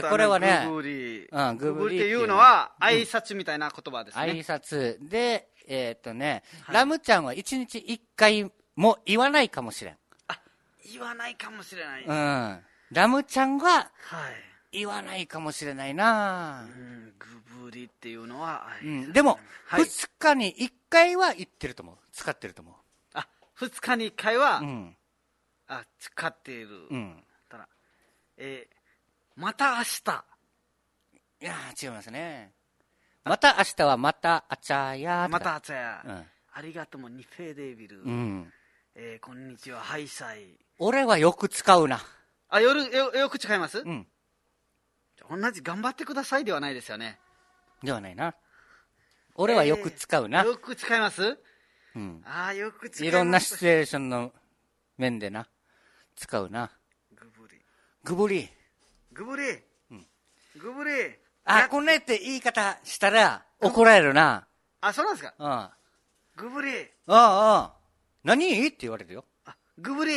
Speaker 1: これはね、
Speaker 2: グブリ
Speaker 1: って
Speaker 2: いうのは挨拶みたいな言葉ですね。
Speaker 1: 挨拶で、ラムちゃんは1日1回も言わないかもしれん。
Speaker 2: 言わないかもしれない。
Speaker 1: ラムちゃんは、言わないかもしれないな。
Speaker 2: グブリっていうのは、
Speaker 1: でも、2日に1回は言ってると思う。使ってると思う。
Speaker 2: 2日に1回は、使っている。ただ、また明日。
Speaker 1: いや違いますね。また明日はまたあちゃや。
Speaker 2: またあちゃや。ありがとうもニフェデビル。こんにちは、ハイサイ。
Speaker 1: 俺はよく使うな。
Speaker 2: よく使います？同じ頑張ってくださいではないですよね。
Speaker 1: ではないな。俺はよく使うな。
Speaker 2: よく使います？よく使います。
Speaker 1: いろんなシチュエーションの面でな。使うな。グブリ。こんなって言い方したら怒られるな。
Speaker 2: そうなんですか？グブリ。
Speaker 1: 何って言われるよ。
Speaker 2: グブリ。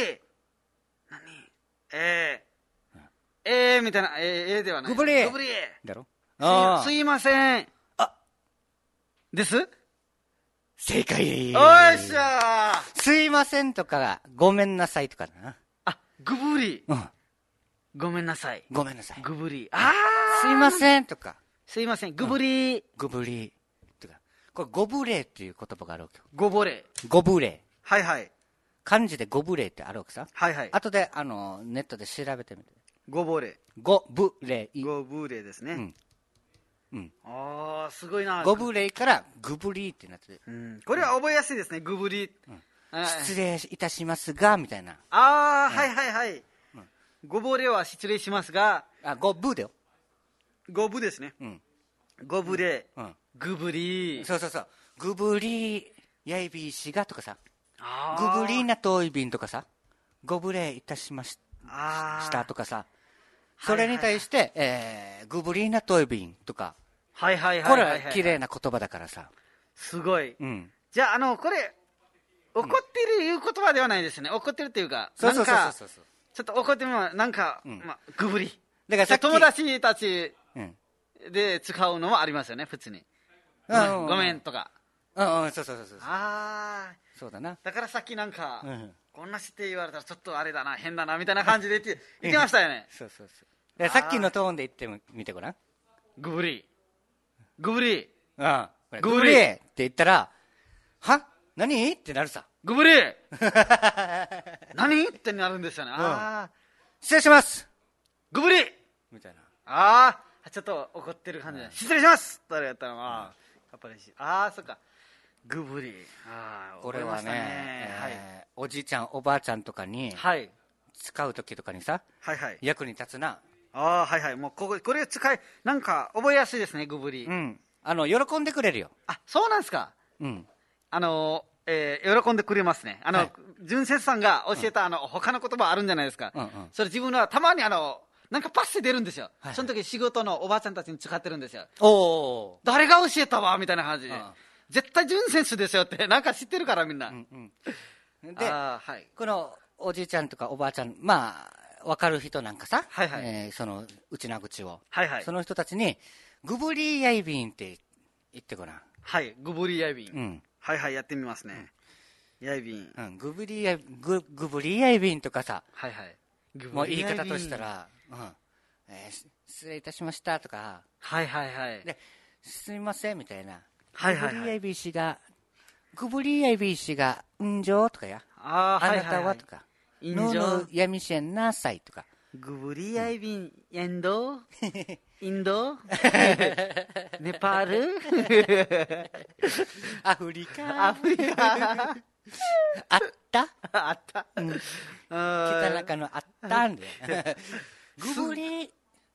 Speaker 2: みたいな、ではない。
Speaker 1: グブリだろ？
Speaker 2: すいません。です
Speaker 1: 正解
Speaker 2: おっしゃー。
Speaker 1: すいませんとか、ごめんなさいとかだな。
Speaker 2: あ、ぐぶり。
Speaker 1: うん。
Speaker 2: ごめんなさい。
Speaker 1: ごめんなさい。
Speaker 2: ぐぶり。あ
Speaker 1: すいませんとか、
Speaker 2: すいません。ぐぶり。
Speaker 1: ごぶり。とか、これごぶれっていう言葉があるわけよ。
Speaker 2: ごぼれ。
Speaker 1: ごぶれ。
Speaker 2: はいはい。
Speaker 1: 漢字でごぶれってあるわけさ。
Speaker 2: はいはい。
Speaker 1: 後で、ネットで調べてみて。
Speaker 2: ごぼれ。
Speaker 1: ごぶれい。
Speaker 2: ごぶれですね。
Speaker 1: うん。うん。
Speaker 2: ああ、すごいな。
Speaker 1: ごぶれいからぐぶりってなってて。
Speaker 2: うん。これは覚えやすいですね。ぐぶり。
Speaker 1: 失礼いたしますが、みたいな。
Speaker 2: ああ、はいはいはい。ごぼれは失礼しますが、
Speaker 1: あ、ごぶだよ。
Speaker 2: ごぶですね。
Speaker 1: うん。
Speaker 2: ごぶれ。
Speaker 1: うん。
Speaker 2: ぐぶり。
Speaker 1: そうそうそう。ぐぶり、やいびしがとかさ。
Speaker 2: あ
Speaker 1: ぐぶりな遠い便とかさ。ご無礼いたしまし
Speaker 2: あ
Speaker 1: たとかさ。それに対して、ぐぶりな遠い便とか。
Speaker 2: はいはいはい。
Speaker 1: これは綺麗な言葉だからさ。
Speaker 2: すごい。
Speaker 1: うん。
Speaker 2: じゃあ、これ、怒ってるいう言葉ではないですね。怒ってるっていうか、
Speaker 1: そうそうそうそう。
Speaker 2: ちょっと怒ってみます。なんか、まあ、ぐぶり。
Speaker 1: だからさっき
Speaker 2: 友達たち
Speaker 1: うん。
Speaker 2: で使うのもありますよね、普通に。ごめんとか。
Speaker 1: うんうん、そうそうそうそう。
Speaker 2: ああ。
Speaker 1: そうだな。
Speaker 2: だからさっきなんか、
Speaker 1: うん。
Speaker 2: こんなして言われたらちょっとあれだな、変だな、みたいな感じで言ってましたよね。
Speaker 1: そうそうそう。でさっきのトーンで言ってみてごらん。
Speaker 2: ぐぶり。ぐぶり。
Speaker 1: うん。
Speaker 2: ぐぶり
Speaker 1: って言ったら、は何ってなるさ。
Speaker 2: ぐぶり何ってなるんですよね。ああ。
Speaker 1: 失礼します
Speaker 2: ぐぶり
Speaker 1: みたいな。
Speaker 2: ああ、ちょっと怒ってる感じで、失礼しますとやったら、まあ、やっぱりああ、そっか。ぐぶり。ああ、
Speaker 1: これは
Speaker 2: 覚えました
Speaker 1: ね、おじいちゃん、おばあちゃんとかに
Speaker 2: はい。はい。
Speaker 1: 使うときとかにさ、
Speaker 2: はいはい。
Speaker 1: 役に立つな。
Speaker 2: ああ、はいはい。もう、これ使い、なんか、覚えやすいですね、ぐぶり。
Speaker 1: うん。喜んでくれるよ。
Speaker 2: あ、そうなんですか。
Speaker 1: うん。
Speaker 2: 喜んでくれますね。純節さんが教えた、他の言葉あるんじゃないですか。
Speaker 1: うんうん。
Speaker 2: それ自分はたまになんかパッセ出るんですよ。
Speaker 1: はい
Speaker 2: その時仕事のおばあちゃんたちに使ってるんですよ。
Speaker 1: おー。
Speaker 2: 誰が教えたわみたいな感じで。
Speaker 1: うん
Speaker 2: 絶対純選手ですよって、なんか知ってるからみんな。
Speaker 1: うんうん。で、
Speaker 2: はい。
Speaker 1: このおじいちゃんとかおばあちゃん、まあ、わかる人なんかさ、
Speaker 2: はいはい。
Speaker 1: そのうちな口を、
Speaker 2: はいはい。
Speaker 1: その人たちに、グブリーヤイビンって言ってごらん。
Speaker 2: はい。グブリヤイビン。
Speaker 1: うん。
Speaker 2: はいはい、やってみますね。ヤイビン。
Speaker 1: うん、グブリーヤイビンとかさ、
Speaker 2: はいはい。
Speaker 1: もう言い方としたら、失礼いたしましたとか、
Speaker 2: はいはいはい。
Speaker 1: ですみませんみたいな。
Speaker 2: はいはいはい
Speaker 1: グブリーヤイビン氏が、グブリーヤイビン氏が、んじょうとかや。
Speaker 2: ああ、はいはい、
Speaker 1: あなたはとか。ののやみしえんなさいとか。
Speaker 2: グブリヤイビン、インドインドネパール
Speaker 1: アフリカ。
Speaker 2: アフリカ
Speaker 1: あった
Speaker 2: あった。
Speaker 1: 北中のあったんで。グブリ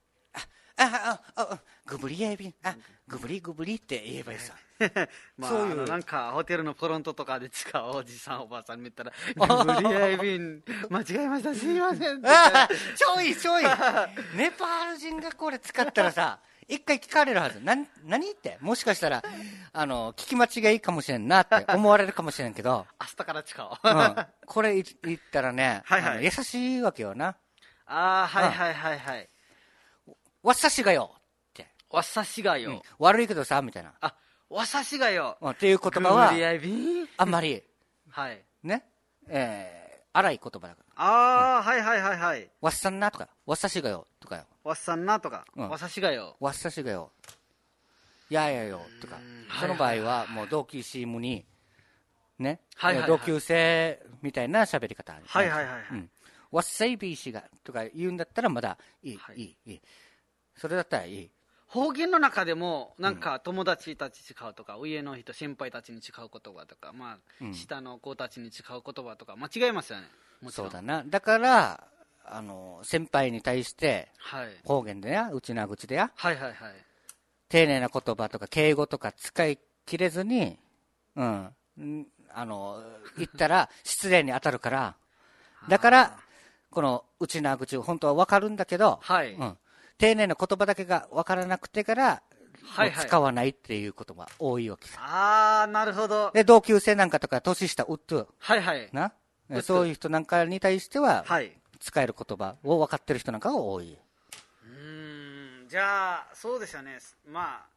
Speaker 1: グブリエビン、グブリって言えばいいさ。
Speaker 2: まあ、
Speaker 1: そういう
Speaker 2: なんかホテルのフロントとかで使うおじさんおばあさん見たらグブリエビン間違えましたすいませんって
Speaker 1: ちょいネパール人がこれ使ったらさ、一回聞かれるはず。何ってもしかしたら聞き間違いかもしれんなって思われるかもしれんけど
Speaker 2: 明日から使おう、
Speaker 1: これ言ったらね、
Speaker 2: はいはい
Speaker 1: 優しいわけよな。
Speaker 2: ああはいはいはいはい、
Speaker 1: わっさしがよって、
Speaker 2: わさしがよ、
Speaker 1: 悪いけどさみたいな、
Speaker 2: あわさしがよ、
Speaker 1: っていう言葉は
Speaker 2: グブリエビン
Speaker 1: あんまり
Speaker 2: はい
Speaker 1: ね、荒い言葉だから。
Speaker 2: ああ、はいはいはいはい。
Speaker 1: わっさんなとか、わっさしがよとかよ。
Speaker 2: わっさんなとか、わさしがよ。
Speaker 1: わっさしがよ。ややよとか。その場合は、もう同期チームに、ね、同級生みたいな喋り方。
Speaker 2: はいはいはい。
Speaker 1: わっさいびいしがとか言うんだったらまだいい。それだったらいい。
Speaker 2: 方言の中でも、なんか友達たち使うとか、上の人、先輩たちに使う言葉とか、まあ、下の子たちに使う言葉とか、間違いますよね。
Speaker 1: そうだな。だから、先輩に対して、
Speaker 2: はい。
Speaker 1: 方言でや、うちな口でや、
Speaker 2: はいはいはい。
Speaker 1: 丁寧な言葉とか敬語とか使い切れずに、言ったら失礼に当たるから、だから、このうちな口、本当は分かるんだけど、
Speaker 2: はい。
Speaker 1: 丁寧な言葉だけが分からなくてから、使わないっていうことが多いわけさ。
Speaker 2: ああ、なるほど。
Speaker 1: で、同級生なんかとか、年下、
Speaker 2: はいはい。
Speaker 1: な。そういう人なんかに対しては、
Speaker 2: はい。
Speaker 1: 使える言葉を分かってる人なんかが多い。
Speaker 2: じゃあ、そうですよね。まあ、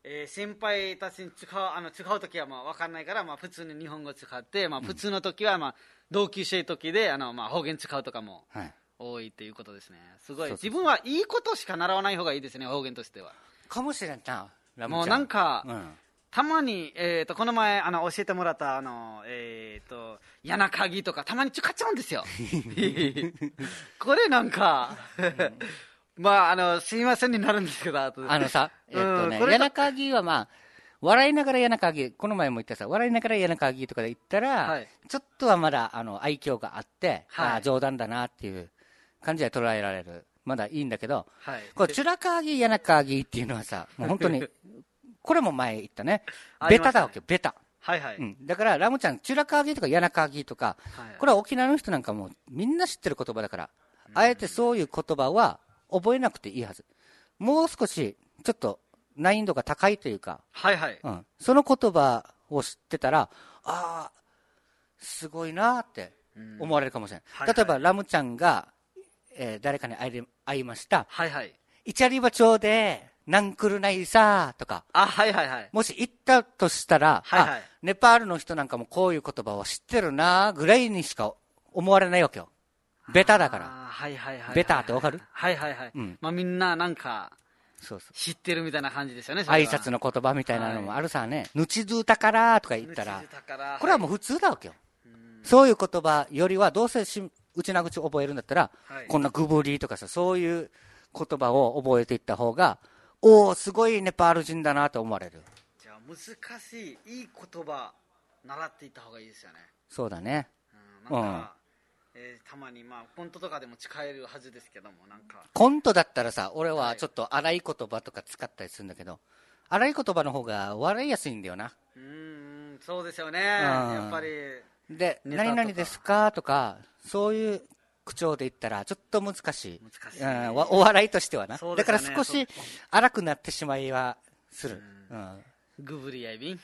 Speaker 2: 先輩たちに使うときはまあ分かんないから、まあ、普通に日本語使って、まあ、普通のときはまあ同級生ときでまあ方言使うとかも多いということですね。すごい。自分はいいことしか習わない方がいいですね、方言としては。
Speaker 1: かもしれんな、ラムちゃん。
Speaker 2: もうなんか、たまに、この前教えてもらった柳鍵とかたまに使っちゃうんですよ。これなんかまあすいませんになるんですけど、
Speaker 1: さ、柳鍵はまあ笑いながら柳鍵、この前も言ったさ、笑いながら柳鍵とかで言ったら、はい、ちょっとはまだ愛嬌があって、はい、冗談だなっていう感じで捉えられる、まだいいんだけど、はい、これチュラ鍵柳鍵っていうのはさ、もう本当にこれも前言ったね、ベタだわけよ、ベタ。
Speaker 2: はいはい。
Speaker 1: だからラムちゃん、チュラ鍵とか柳鍵とか、はい、これは沖縄の人なんかもみんな知ってる言葉だから、あえてそういう言葉は覚えなくていいはず。もう少しちょっと難易度が高いというか、
Speaker 2: はいはい。
Speaker 1: その言葉を知ってたら、ああ、すごいなって思われるかもしれない。はいはい、例えばラムちゃんが、誰かに会いました。
Speaker 2: はいはい。
Speaker 1: イチャリバ町でなんくるないさとか、
Speaker 2: はいはいはい。
Speaker 1: もし行ったとしたら、はいはい、ネパールの人なんかもこういう言葉を知ってるなぐらいにしか思われないわけよ。ベタだから。
Speaker 2: はいはいはい。
Speaker 1: ベタってわかる？
Speaker 2: はいはいはい。まあみんななんか、そう知ってるみたいな感じですよね。
Speaker 1: 挨拶の言葉みたいなのもあるさね。ぬちずたからとか言ったら、これはもう普通だわけよ。そういう言葉よりは、どうせ内な口覚えるんだったら、こんなグブリとかさ、そういう言葉を覚えていった方が、おー、すごいネパール人だなと思われる。
Speaker 2: じゃあ難しい、いい言葉、習っていった方がいいですよね。
Speaker 1: そうだね。
Speaker 2: なんか、たまにまあコントとかでも使えるはずですけども、なんか
Speaker 1: コントだったらさ、俺はちょっと荒い言葉とか使ったりするんだけど、荒い言葉の方が笑いやすいんだよな。
Speaker 2: そうですよね、やっぱり。
Speaker 1: で、何々ですかとか、そういう口調で言ったらちょっと難しい。お笑いとしてはな。だから少し荒くなってしまいはする。
Speaker 2: グブリやいびん。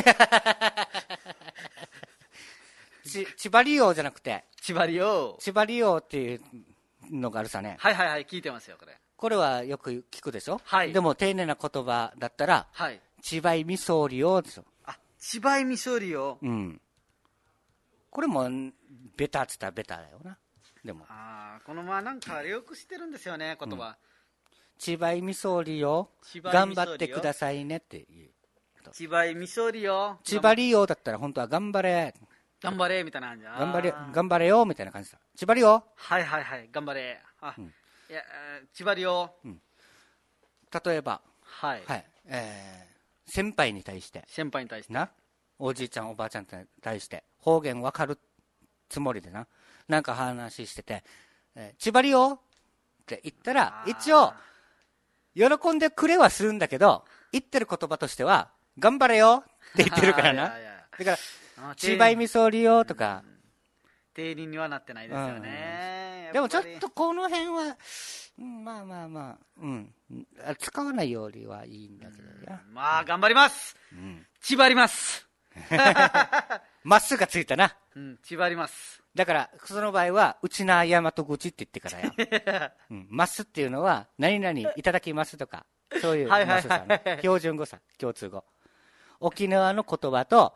Speaker 1: 千葉利王じゃなくて、
Speaker 2: 千葉利王
Speaker 1: っていうのがあるさね。
Speaker 2: はいはいはい、聞いてますよ、これ。
Speaker 1: これはよく聞くでしょ。
Speaker 2: はい。
Speaker 1: でも丁寧な言葉だったら、
Speaker 2: はい。
Speaker 1: 千葉みそ利王ですよ。
Speaker 2: 千葉みそ利王。
Speaker 1: これもベタって言ったらベタだよな。でも。
Speaker 2: このままなんかよく知ってるんですよね、言葉。
Speaker 1: 千葉みそ利王。頑張ってくださいねっていう。
Speaker 2: 千葉みそ利王。
Speaker 1: 千葉利王だったら本当は頑張れ。
Speaker 2: 頑張れみたいな感じ。
Speaker 1: 頑張れよみたいな感じだ。千葉利王。
Speaker 2: はいはいはい、頑張れ。いや、千葉利王。
Speaker 1: 例えば、
Speaker 2: はい。
Speaker 1: 先輩に対して。な。おじいちゃんおばあちゃんに対して方言分かるつもりでな、なんか話してて、千葉利王って言ったら、一応喜んでくれはするんだけど、言ってる言葉としては頑張れよって言ってるからな。だから千葉みそ利用とか
Speaker 2: 定理にはなってないですよね。
Speaker 1: でもちょっとこの辺はまあ使わないよりはいいんだけどや。
Speaker 2: まあ頑張ります。千葉ります。
Speaker 1: まっすぐがついたな。
Speaker 2: 千葉ります。
Speaker 1: だからその場合はうちな大和口って言ってからや。ますっていうのは何々いただきますとか、そういうますさ、標準語さ、共通語。沖縄の言葉と、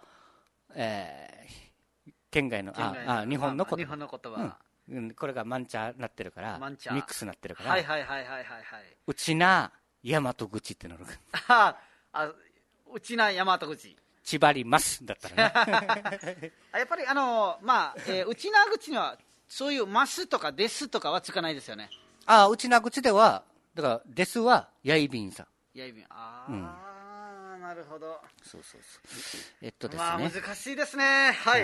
Speaker 1: 県外の日本の言葉。これがマンチャーなってるから、ミックスなってるから。うちな大和口ってのが。
Speaker 2: うちな大和口。
Speaker 1: 千葉りますだったら
Speaker 2: ね。やっぱりうちな口にはそういうますとかですとかはつかないですよね。
Speaker 1: うちな口ではだからですはやいびんさ。
Speaker 2: やいびん。なるほど。
Speaker 1: そうですね。
Speaker 2: まあ難しいですね。はい。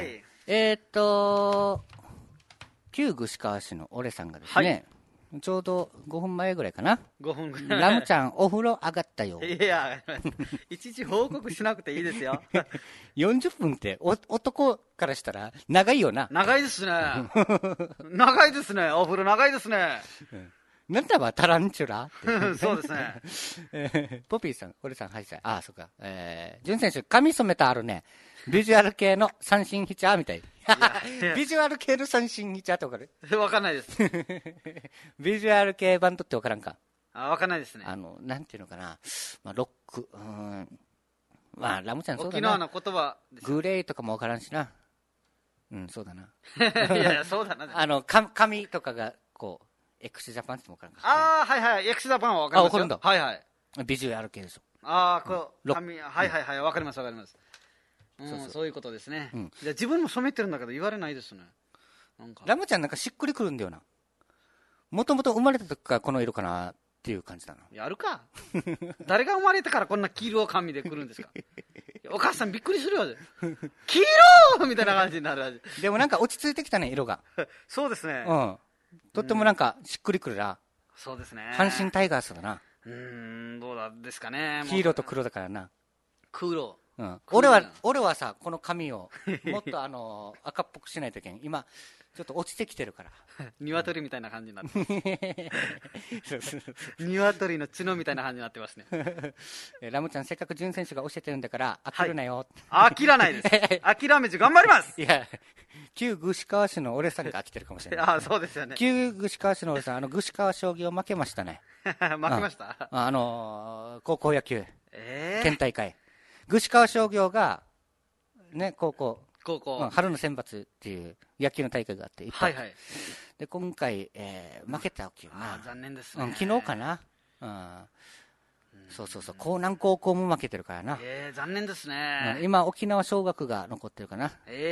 Speaker 1: 旧串川市のオレさんがですね、ちょうど5分前ぐらいかな。
Speaker 2: 5分ぐらい。
Speaker 1: ラムちゃんお風呂上がったよ。
Speaker 2: いや、いちいち報告しなくていいですよ。
Speaker 1: 40分って男からしたら長いよな。
Speaker 2: 長いですね。長いですね。お風呂長いですね。
Speaker 1: なんだわタランチュラ
Speaker 2: そうですね。
Speaker 1: ポピーさん、オレさん、はいさい。そうか。潤選手、髪染めたあるね。ビジュアル系の三振ヒチャーみたい。ビジュアル系の三振ヒチャーってわかる？
Speaker 2: わかんないです。
Speaker 1: ビジュアル系バンドってわからんか？
Speaker 2: わかんないですね。
Speaker 1: なんていうのかな、まあ、ロック、まあ、ラムちゃんそうだな。
Speaker 2: 沖縄の言葉です。
Speaker 1: グレーとかもわからんしな。そうだな。
Speaker 2: いやいや、そうだな。
Speaker 1: 紙とかが、こう、x ジャパンってもわからんか。
Speaker 2: はいはい。x ジャパンはわかりますよ。
Speaker 1: わかるんだ。
Speaker 2: はいはい。
Speaker 1: ビジュアル系でしょ。
Speaker 2: こう、紙、はいはいはい、わかりますわかります。そういうことですね。自分も染めてるんだけど言われないですね。なんか
Speaker 1: ラムちゃんなんかしっくりくるんだよな。もともと生まれた時からこの色かなっていう感じだな。
Speaker 2: やるか。誰が生まれてからこんな黄色髪で来るんですか。お母さんびっくりするよ。黄色みたいな感じになる。
Speaker 1: でもなんか落ち着いてきたね、色が。
Speaker 2: そうですね。
Speaker 1: とってもなんかしっくりくるな。
Speaker 2: そうですね。
Speaker 1: 阪神タイガースだな。
Speaker 2: どうだですかね。
Speaker 1: 黄色と黒だからな。
Speaker 2: 黒。
Speaker 1: 俺はさ、この髪をもっと赤っぽくしないといけん。今ちょっと落ちてきてるから
Speaker 2: 鶏みたいな感じになって鶏の角みたいな感じになってますね。
Speaker 1: ラムちゃん、せっかく潤選手が教えてるんだから飽きるなよ。
Speaker 2: 飽きらないです。諦めず頑張ります。
Speaker 1: いや、旧串川市の俺さんが飽きてるかもしれない。
Speaker 2: そうですよね。
Speaker 1: 旧串川市の俺さん、串川商業負けましたね。
Speaker 2: 負けました。
Speaker 1: 高校野球県大会、串川商業がね、高校春の選抜っていう野球の大会があって、で今回、負けたわけよな。
Speaker 2: 残念ですね。
Speaker 1: 昨日かな。そうそうそう、江南高校も負けてるからな。
Speaker 2: 残念ですね。
Speaker 1: 今沖縄尚学が残ってるかな。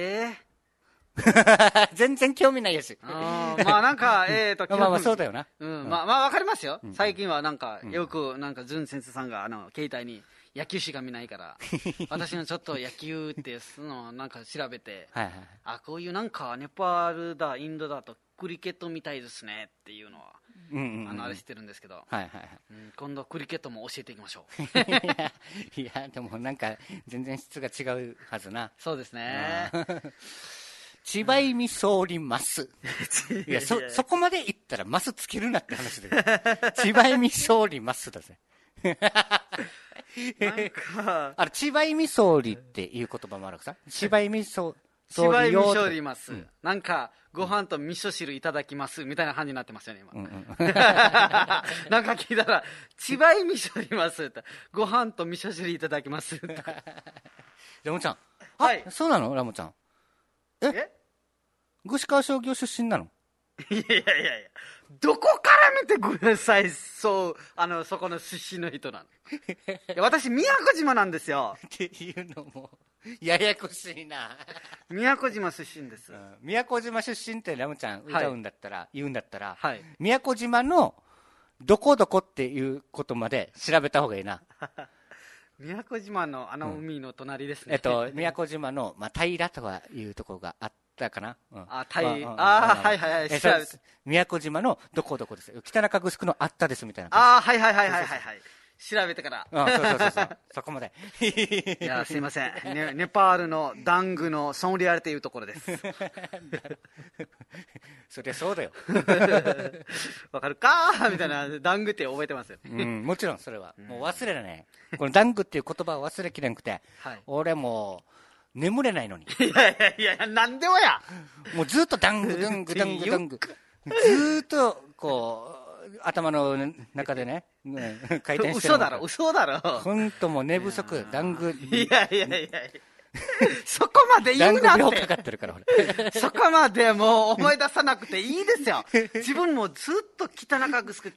Speaker 1: 全然興味ないやし。
Speaker 2: まあなんか
Speaker 1: まあそうだよな。
Speaker 2: まあわかりますよ。最近はなんかよくなんか潤先生さんが携帯に野球しか見ないから私のちょっと野球ってなんか調べて、こういうなんかネパールだインドだとクリケットみたいですねっていうのはあれしてるんですけど、今度クリケットも教えていきましょ
Speaker 1: う。いやでもなんか全然質が違うはずな。
Speaker 2: そうですね。
Speaker 1: 千葉意味総理マス。いやそこまで言ったらマスつけるなって話だよ。千葉意味総理マスだぜ。
Speaker 2: なんか
Speaker 1: 千葉意味総理っていう言葉もあるさ。千葉意味総理
Speaker 2: ます。なんかご飯と味噌汁いただきますみたいな感じになってますよね今。なんか聞いたら千葉意味処理ますって、ご飯と味噌汁いただきますって。
Speaker 1: ラムちゃん、そうなの？ラムちゃん、串川商業出身なの？
Speaker 2: いやどこから見てください。そこの出身の人なの。私宮古島なんですよ。
Speaker 1: っていうのもややこしいな。
Speaker 2: 宮古島出身です。
Speaker 1: 宮古島出身ってラムちゃん言うんだったら、宮古島のどこどこっていうことまで調べた方がいいな。
Speaker 2: 宮古島の海の隣ですね。
Speaker 1: 宮古島の平とかいうところがあったかな。宮古島のどこどこですよ。北中城のあったですみたいな。
Speaker 2: 調べてから。
Speaker 1: そこまで。
Speaker 2: いや、すいません。ネパールのダングのソンリアルというところです。
Speaker 1: そりゃそうだよ。
Speaker 2: わかるかーみたいな、ダングって覚えてますよ。
Speaker 1: もちろんそれは。もう忘れられない。このダングっていう言葉を忘れきれなくて、俺もう眠れないのに。
Speaker 2: いや、なんでもや。
Speaker 1: もうずっとダング。ずっとこう、頭の中でね、回転してる。
Speaker 2: 嘘だろ。
Speaker 1: 本当もう寝不足、ダング。
Speaker 2: いや。そこまで言うなって。
Speaker 1: ダング病かかってるから、俺。
Speaker 2: そこまでもう思い出さなくていいですよ。自分もずっと北中城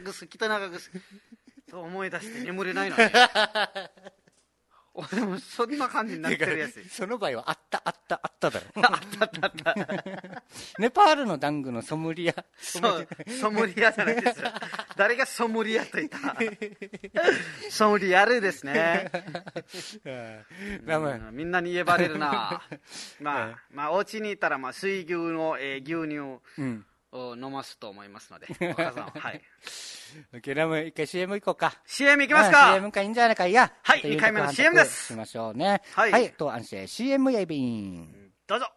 Speaker 2: と思い出して眠れないのに。俺もそんな感じになってるやつ。
Speaker 1: その場合はあっただろ。
Speaker 2: あった
Speaker 1: ネパールのダングのソムリア。
Speaker 2: ソムリアじゃないですよ。誰がソムリアと言った？ソムリアルですね。みんなに言えばれるな。まあお家にいたら水牛の牛乳を飲ますと思いますので、お母さんはい。
Speaker 1: ラム一回 CM 行こうか。
Speaker 2: CM 行きますか。
Speaker 1: CM かいいんじゃないかいや。
Speaker 2: はい、2回目の CM です。
Speaker 1: しましょうね。はい、と安心 CM やいびん。
Speaker 2: どうぞ。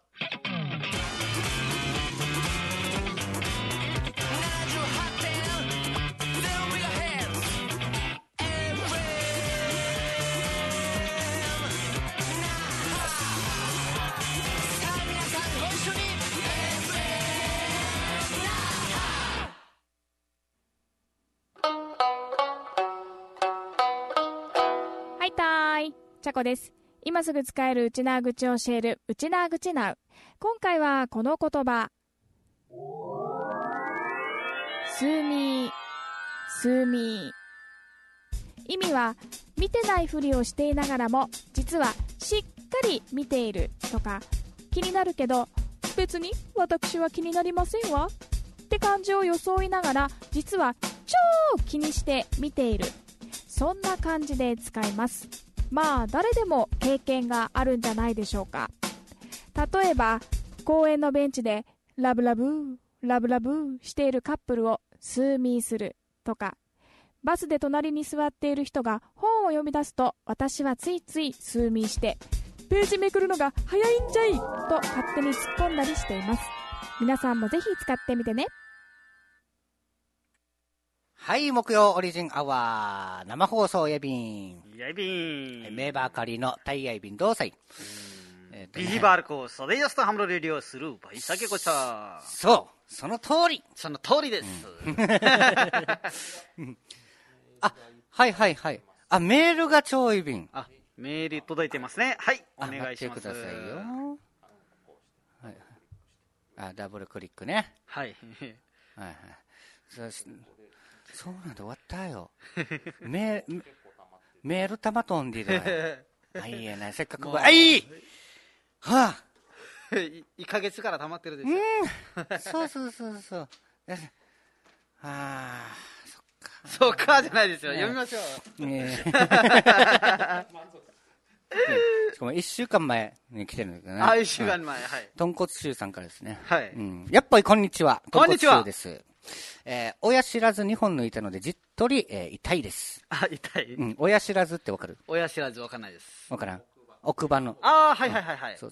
Speaker 5: ちゃこです。今すぐ使えるウチナー口を教えるウチナー口ナウ。今回はこの言葉、スーミー、スーミー。意味は見てないふりをしていながらも実はしっかり見ているとか、気になるけど別に私は気になりませんわって感じを装いながら実は超気にして見ている、そんな感じで使います。まあ誰でも経験があるんじゃないでしょうか。例えば公園のベンチでラブラブーラブラブーしているカップルをスーミーするとか、バスで隣に座っている人が本を読み出すと私はついついスーミーしてページめくるのが早いんじゃいと勝手に突っ込んだりしています。皆さんもぜひ使ってみてね。
Speaker 1: はい、木曜オリジンアワー生放送やびんメバカリのタイヤイビン同祭
Speaker 2: ビヒバルコソデイヤストハムロレディオするバイサケコチャ。
Speaker 1: そうその通り
Speaker 2: です、
Speaker 1: あ、はいはいはい。あ、メールが超いびん。
Speaker 2: あ、メール届いてますね。はい、お願いします。
Speaker 1: 待ってくださいよ。はい、あ、ダブルクリックね。
Speaker 2: はい
Speaker 1: はいはい。そうなんで終わったよ。メールたまとんでだよ。あ、いいやない、せっかくは
Speaker 2: い
Speaker 1: いはあ
Speaker 2: 1ヶ月から溜まってるでしょ。
Speaker 1: そうああ、
Speaker 2: そうかじゃないですよ、読みましょう。
Speaker 1: しかも1週間前に来てるんだけどね。
Speaker 2: 1週間前、はい。
Speaker 1: 豚骨臭さんからですね。
Speaker 2: はい。
Speaker 1: やっぱりこんにちは。
Speaker 2: こんにちは。
Speaker 1: です。親知らず2本抜いたのでじっとり、痛いです。
Speaker 2: あ、痛い。
Speaker 1: 親知らずってわかる？
Speaker 2: 親知らずわかんないです。
Speaker 1: わからん。奥歯の。
Speaker 2: はい。
Speaker 1: そう。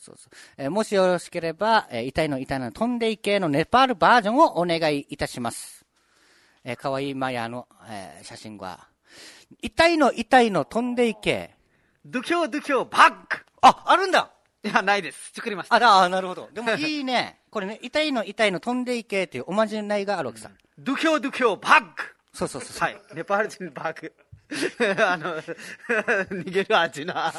Speaker 1: もしよろしければ、痛いの飛んでいけのネパールバージョンをお願いいたします。かわいいマヤの、写真は、痛いの飛んでいけ。
Speaker 2: ドゥキョーバック。
Speaker 1: あ、あるんだ。
Speaker 2: いや、ないです。作りました。
Speaker 1: なるほど。でもいいね。これね、痛いの飛んでいけっていうおまじないがあるわけさ。
Speaker 2: ドゥキョーバック。
Speaker 1: そう。
Speaker 2: はい。ネパール人のバック。逃げる味な。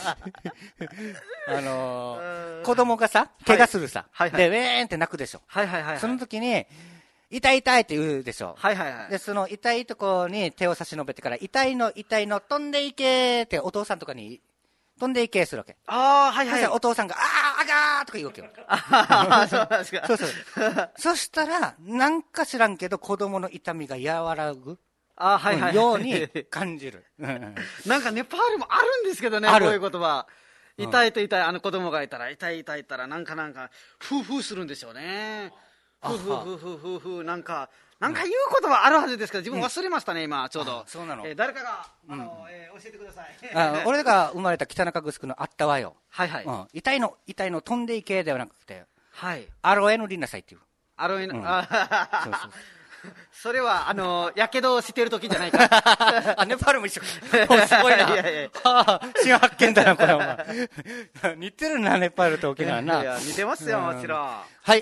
Speaker 1: 子供がさ、怪我するさ。
Speaker 2: はい。
Speaker 1: で、ウェーンって泣くでしょ。
Speaker 2: はい。
Speaker 1: その時に、痛いって言うでしょ。
Speaker 2: はい。
Speaker 1: で、その痛いとこに手を差し伸べてから、痛いの飛んでいけってお父さんとかに飛んでいけするわけ。
Speaker 2: はい。
Speaker 1: そしたらお父さんが、あがーとか言うわけよ。
Speaker 2: そうなんですか。
Speaker 1: そう。そしたら、なんか知らんけど子供の痛みが和らぐ。ように感じる。
Speaker 2: なんかネパールもあるんですけどね、こういう言葉。痛い、子供がいたら、痛いったら、なんか、ふうするんでしょうね。ふ、なんか言うことはあるはずですけど、自分忘れましたね、今、ちょうど。
Speaker 1: そうなの。
Speaker 2: 誰かが、教えてください。
Speaker 1: 俺が生まれた北中城のあったわよ。
Speaker 2: はい。
Speaker 1: 痛いの飛んでいけではなくて、
Speaker 2: はい。
Speaker 1: アロエのりなさいっていう。
Speaker 2: アロエの、そう。それは、やけどをしてる時じゃないか。
Speaker 1: ネパールも一緒か。すごいな。新発見だな、これは。似てるな、ネパールと沖縄な。
Speaker 2: いや、似てますよ、もちろん。
Speaker 1: はい、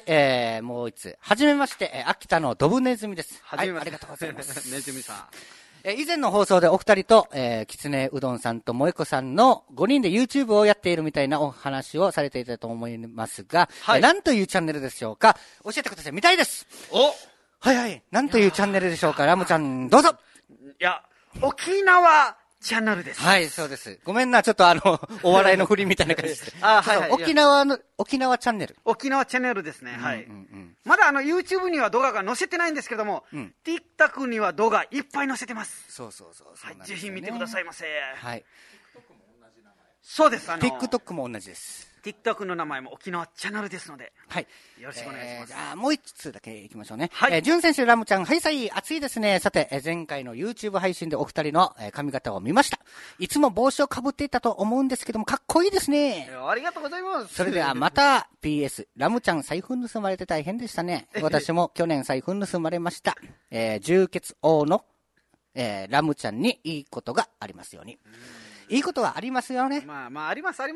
Speaker 1: もう一つ。はじめまして、秋田のドブネズミです。
Speaker 2: はい、
Speaker 1: ありがとうございます。
Speaker 2: ネズミさん。
Speaker 1: 以前の放送でお二人と、きつねうどんさんと萌子さんの5人で YouTube をやっているみたいなお話をされていたと思いますが、何というチャンネルでしょうか？教えてください。見たいです。はい。何というチャンネルでしょうか？ラムちゃん、どうぞ。
Speaker 2: いや、沖縄チャンネルです。
Speaker 1: はい、そうです。ごめんな、ちょっとお笑いの振りみたいな感じで。沖縄チャンネル。
Speaker 2: 沖縄チャンネルですね。はい。まだYouTube には動画が載せてないんですけども、TikTok には動画いっぱい載せてます。
Speaker 1: そう。
Speaker 2: はい、ぜひ見てくださいませ。
Speaker 1: はい。
Speaker 2: そうです。
Speaker 1: TikTok も同じです。
Speaker 2: TikTok の名前も沖縄チャンネルですので、
Speaker 1: はい、
Speaker 2: よろしくお願いします。
Speaker 1: じゃあもう一つだけいきましょうね。
Speaker 2: はい。
Speaker 1: 潤選手、ラムちゃん、はいさい、暑いですね。さて、前回の YouTube 配信でお二人の髪型を見ました。いつも帽子をかぶっていたと思うんですけども、かっこいいですね。
Speaker 2: ありがとうございます。
Speaker 1: それではまた PS、ラムちゃん財布盗まれて大変でしたね。私も去年財布盗まれました。充血王の、ラムちゃんにいいことがありますように。いいことはありますよね。
Speaker 2: まああります。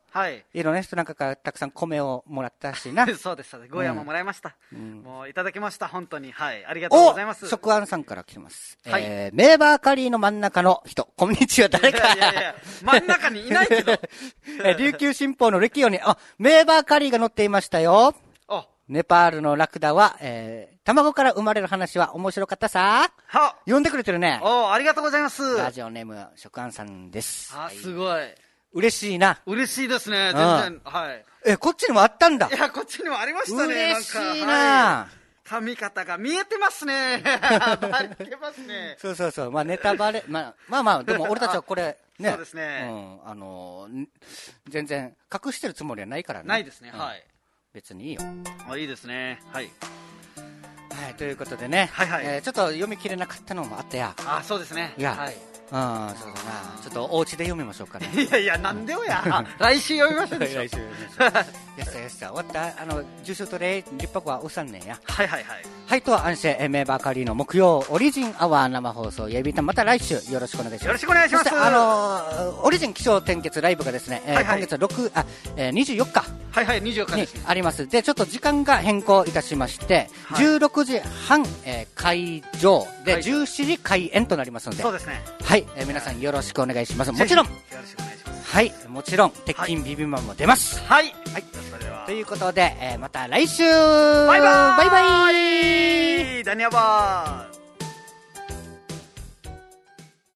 Speaker 2: はい。
Speaker 1: いろんな人なんかからたくさん米をもらったしな。
Speaker 2: そうです、そうです。ゴーヤももらいました。もういただきました、本当に。はい。ありがとうございます。
Speaker 1: 食安さんから来てます。はい。メーバーカリーの真ん中の人、こんにちは、誰か。
Speaker 2: いや、真ん中にいないけど。
Speaker 1: 琉球新報のレキオに、メーバーカリーが載っていましたよ。ネパールのラクダは、卵から生まれる話は面白かったさ。読んでくれてるね。
Speaker 2: ありがとうございます。
Speaker 1: ラジオネーム、食安さんです。
Speaker 2: すごい。
Speaker 1: 嬉しいな。
Speaker 2: 嬉しいですね、全然。はい。
Speaker 1: こっちにもあったんだ。
Speaker 2: いや、こっちにもありましたね。
Speaker 1: 嬉しいな。
Speaker 2: 髪型が見えてますね。バレてますね。
Speaker 1: そう。まあ、ネタバレ、まあ、でも俺たちはこれ、ね。
Speaker 2: そうですね。
Speaker 1: 全然隠してるつもりはないからね。
Speaker 2: ないですね、はい。
Speaker 1: 別にいいよ。
Speaker 2: いいですね。はい。
Speaker 1: はい、ということでね。ちょっと読み切れなかったのもあったや。
Speaker 2: そうですね。
Speaker 1: いや、そうだな。ちょっとお家で読みましょうかね。
Speaker 2: いや、なんでよや。来週読みましょう。
Speaker 1: 来週読みましょう。やった。終わった。住所とれ、立白はうさんねや。
Speaker 2: はい。
Speaker 1: はい、とは、アンシェ、メーバーカリーの木曜オリジンアワー生放送、やびたまた来週よろしくお願いします。
Speaker 2: よろしくお願いします。
Speaker 1: オリジン気象転結ライブがですね、今月24日。
Speaker 2: はい、24日
Speaker 1: にあります。で、ちょっと時間が変更いたしまして、16時半、会場で17時開演となりますので、
Speaker 2: そうですね。
Speaker 1: はい、皆さんよろしくお願いします。もちろん、
Speaker 2: よろしくお願いします。
Speaker 1: はい、もちろん、鉄筋ビビンマンも出ます。
Speaker 2: はい。
Speaker 1: それでは。ということで、また来週
Speaker 2: バイバイ
Speaker 1: バイバイ
Speaker 2: ダニアバー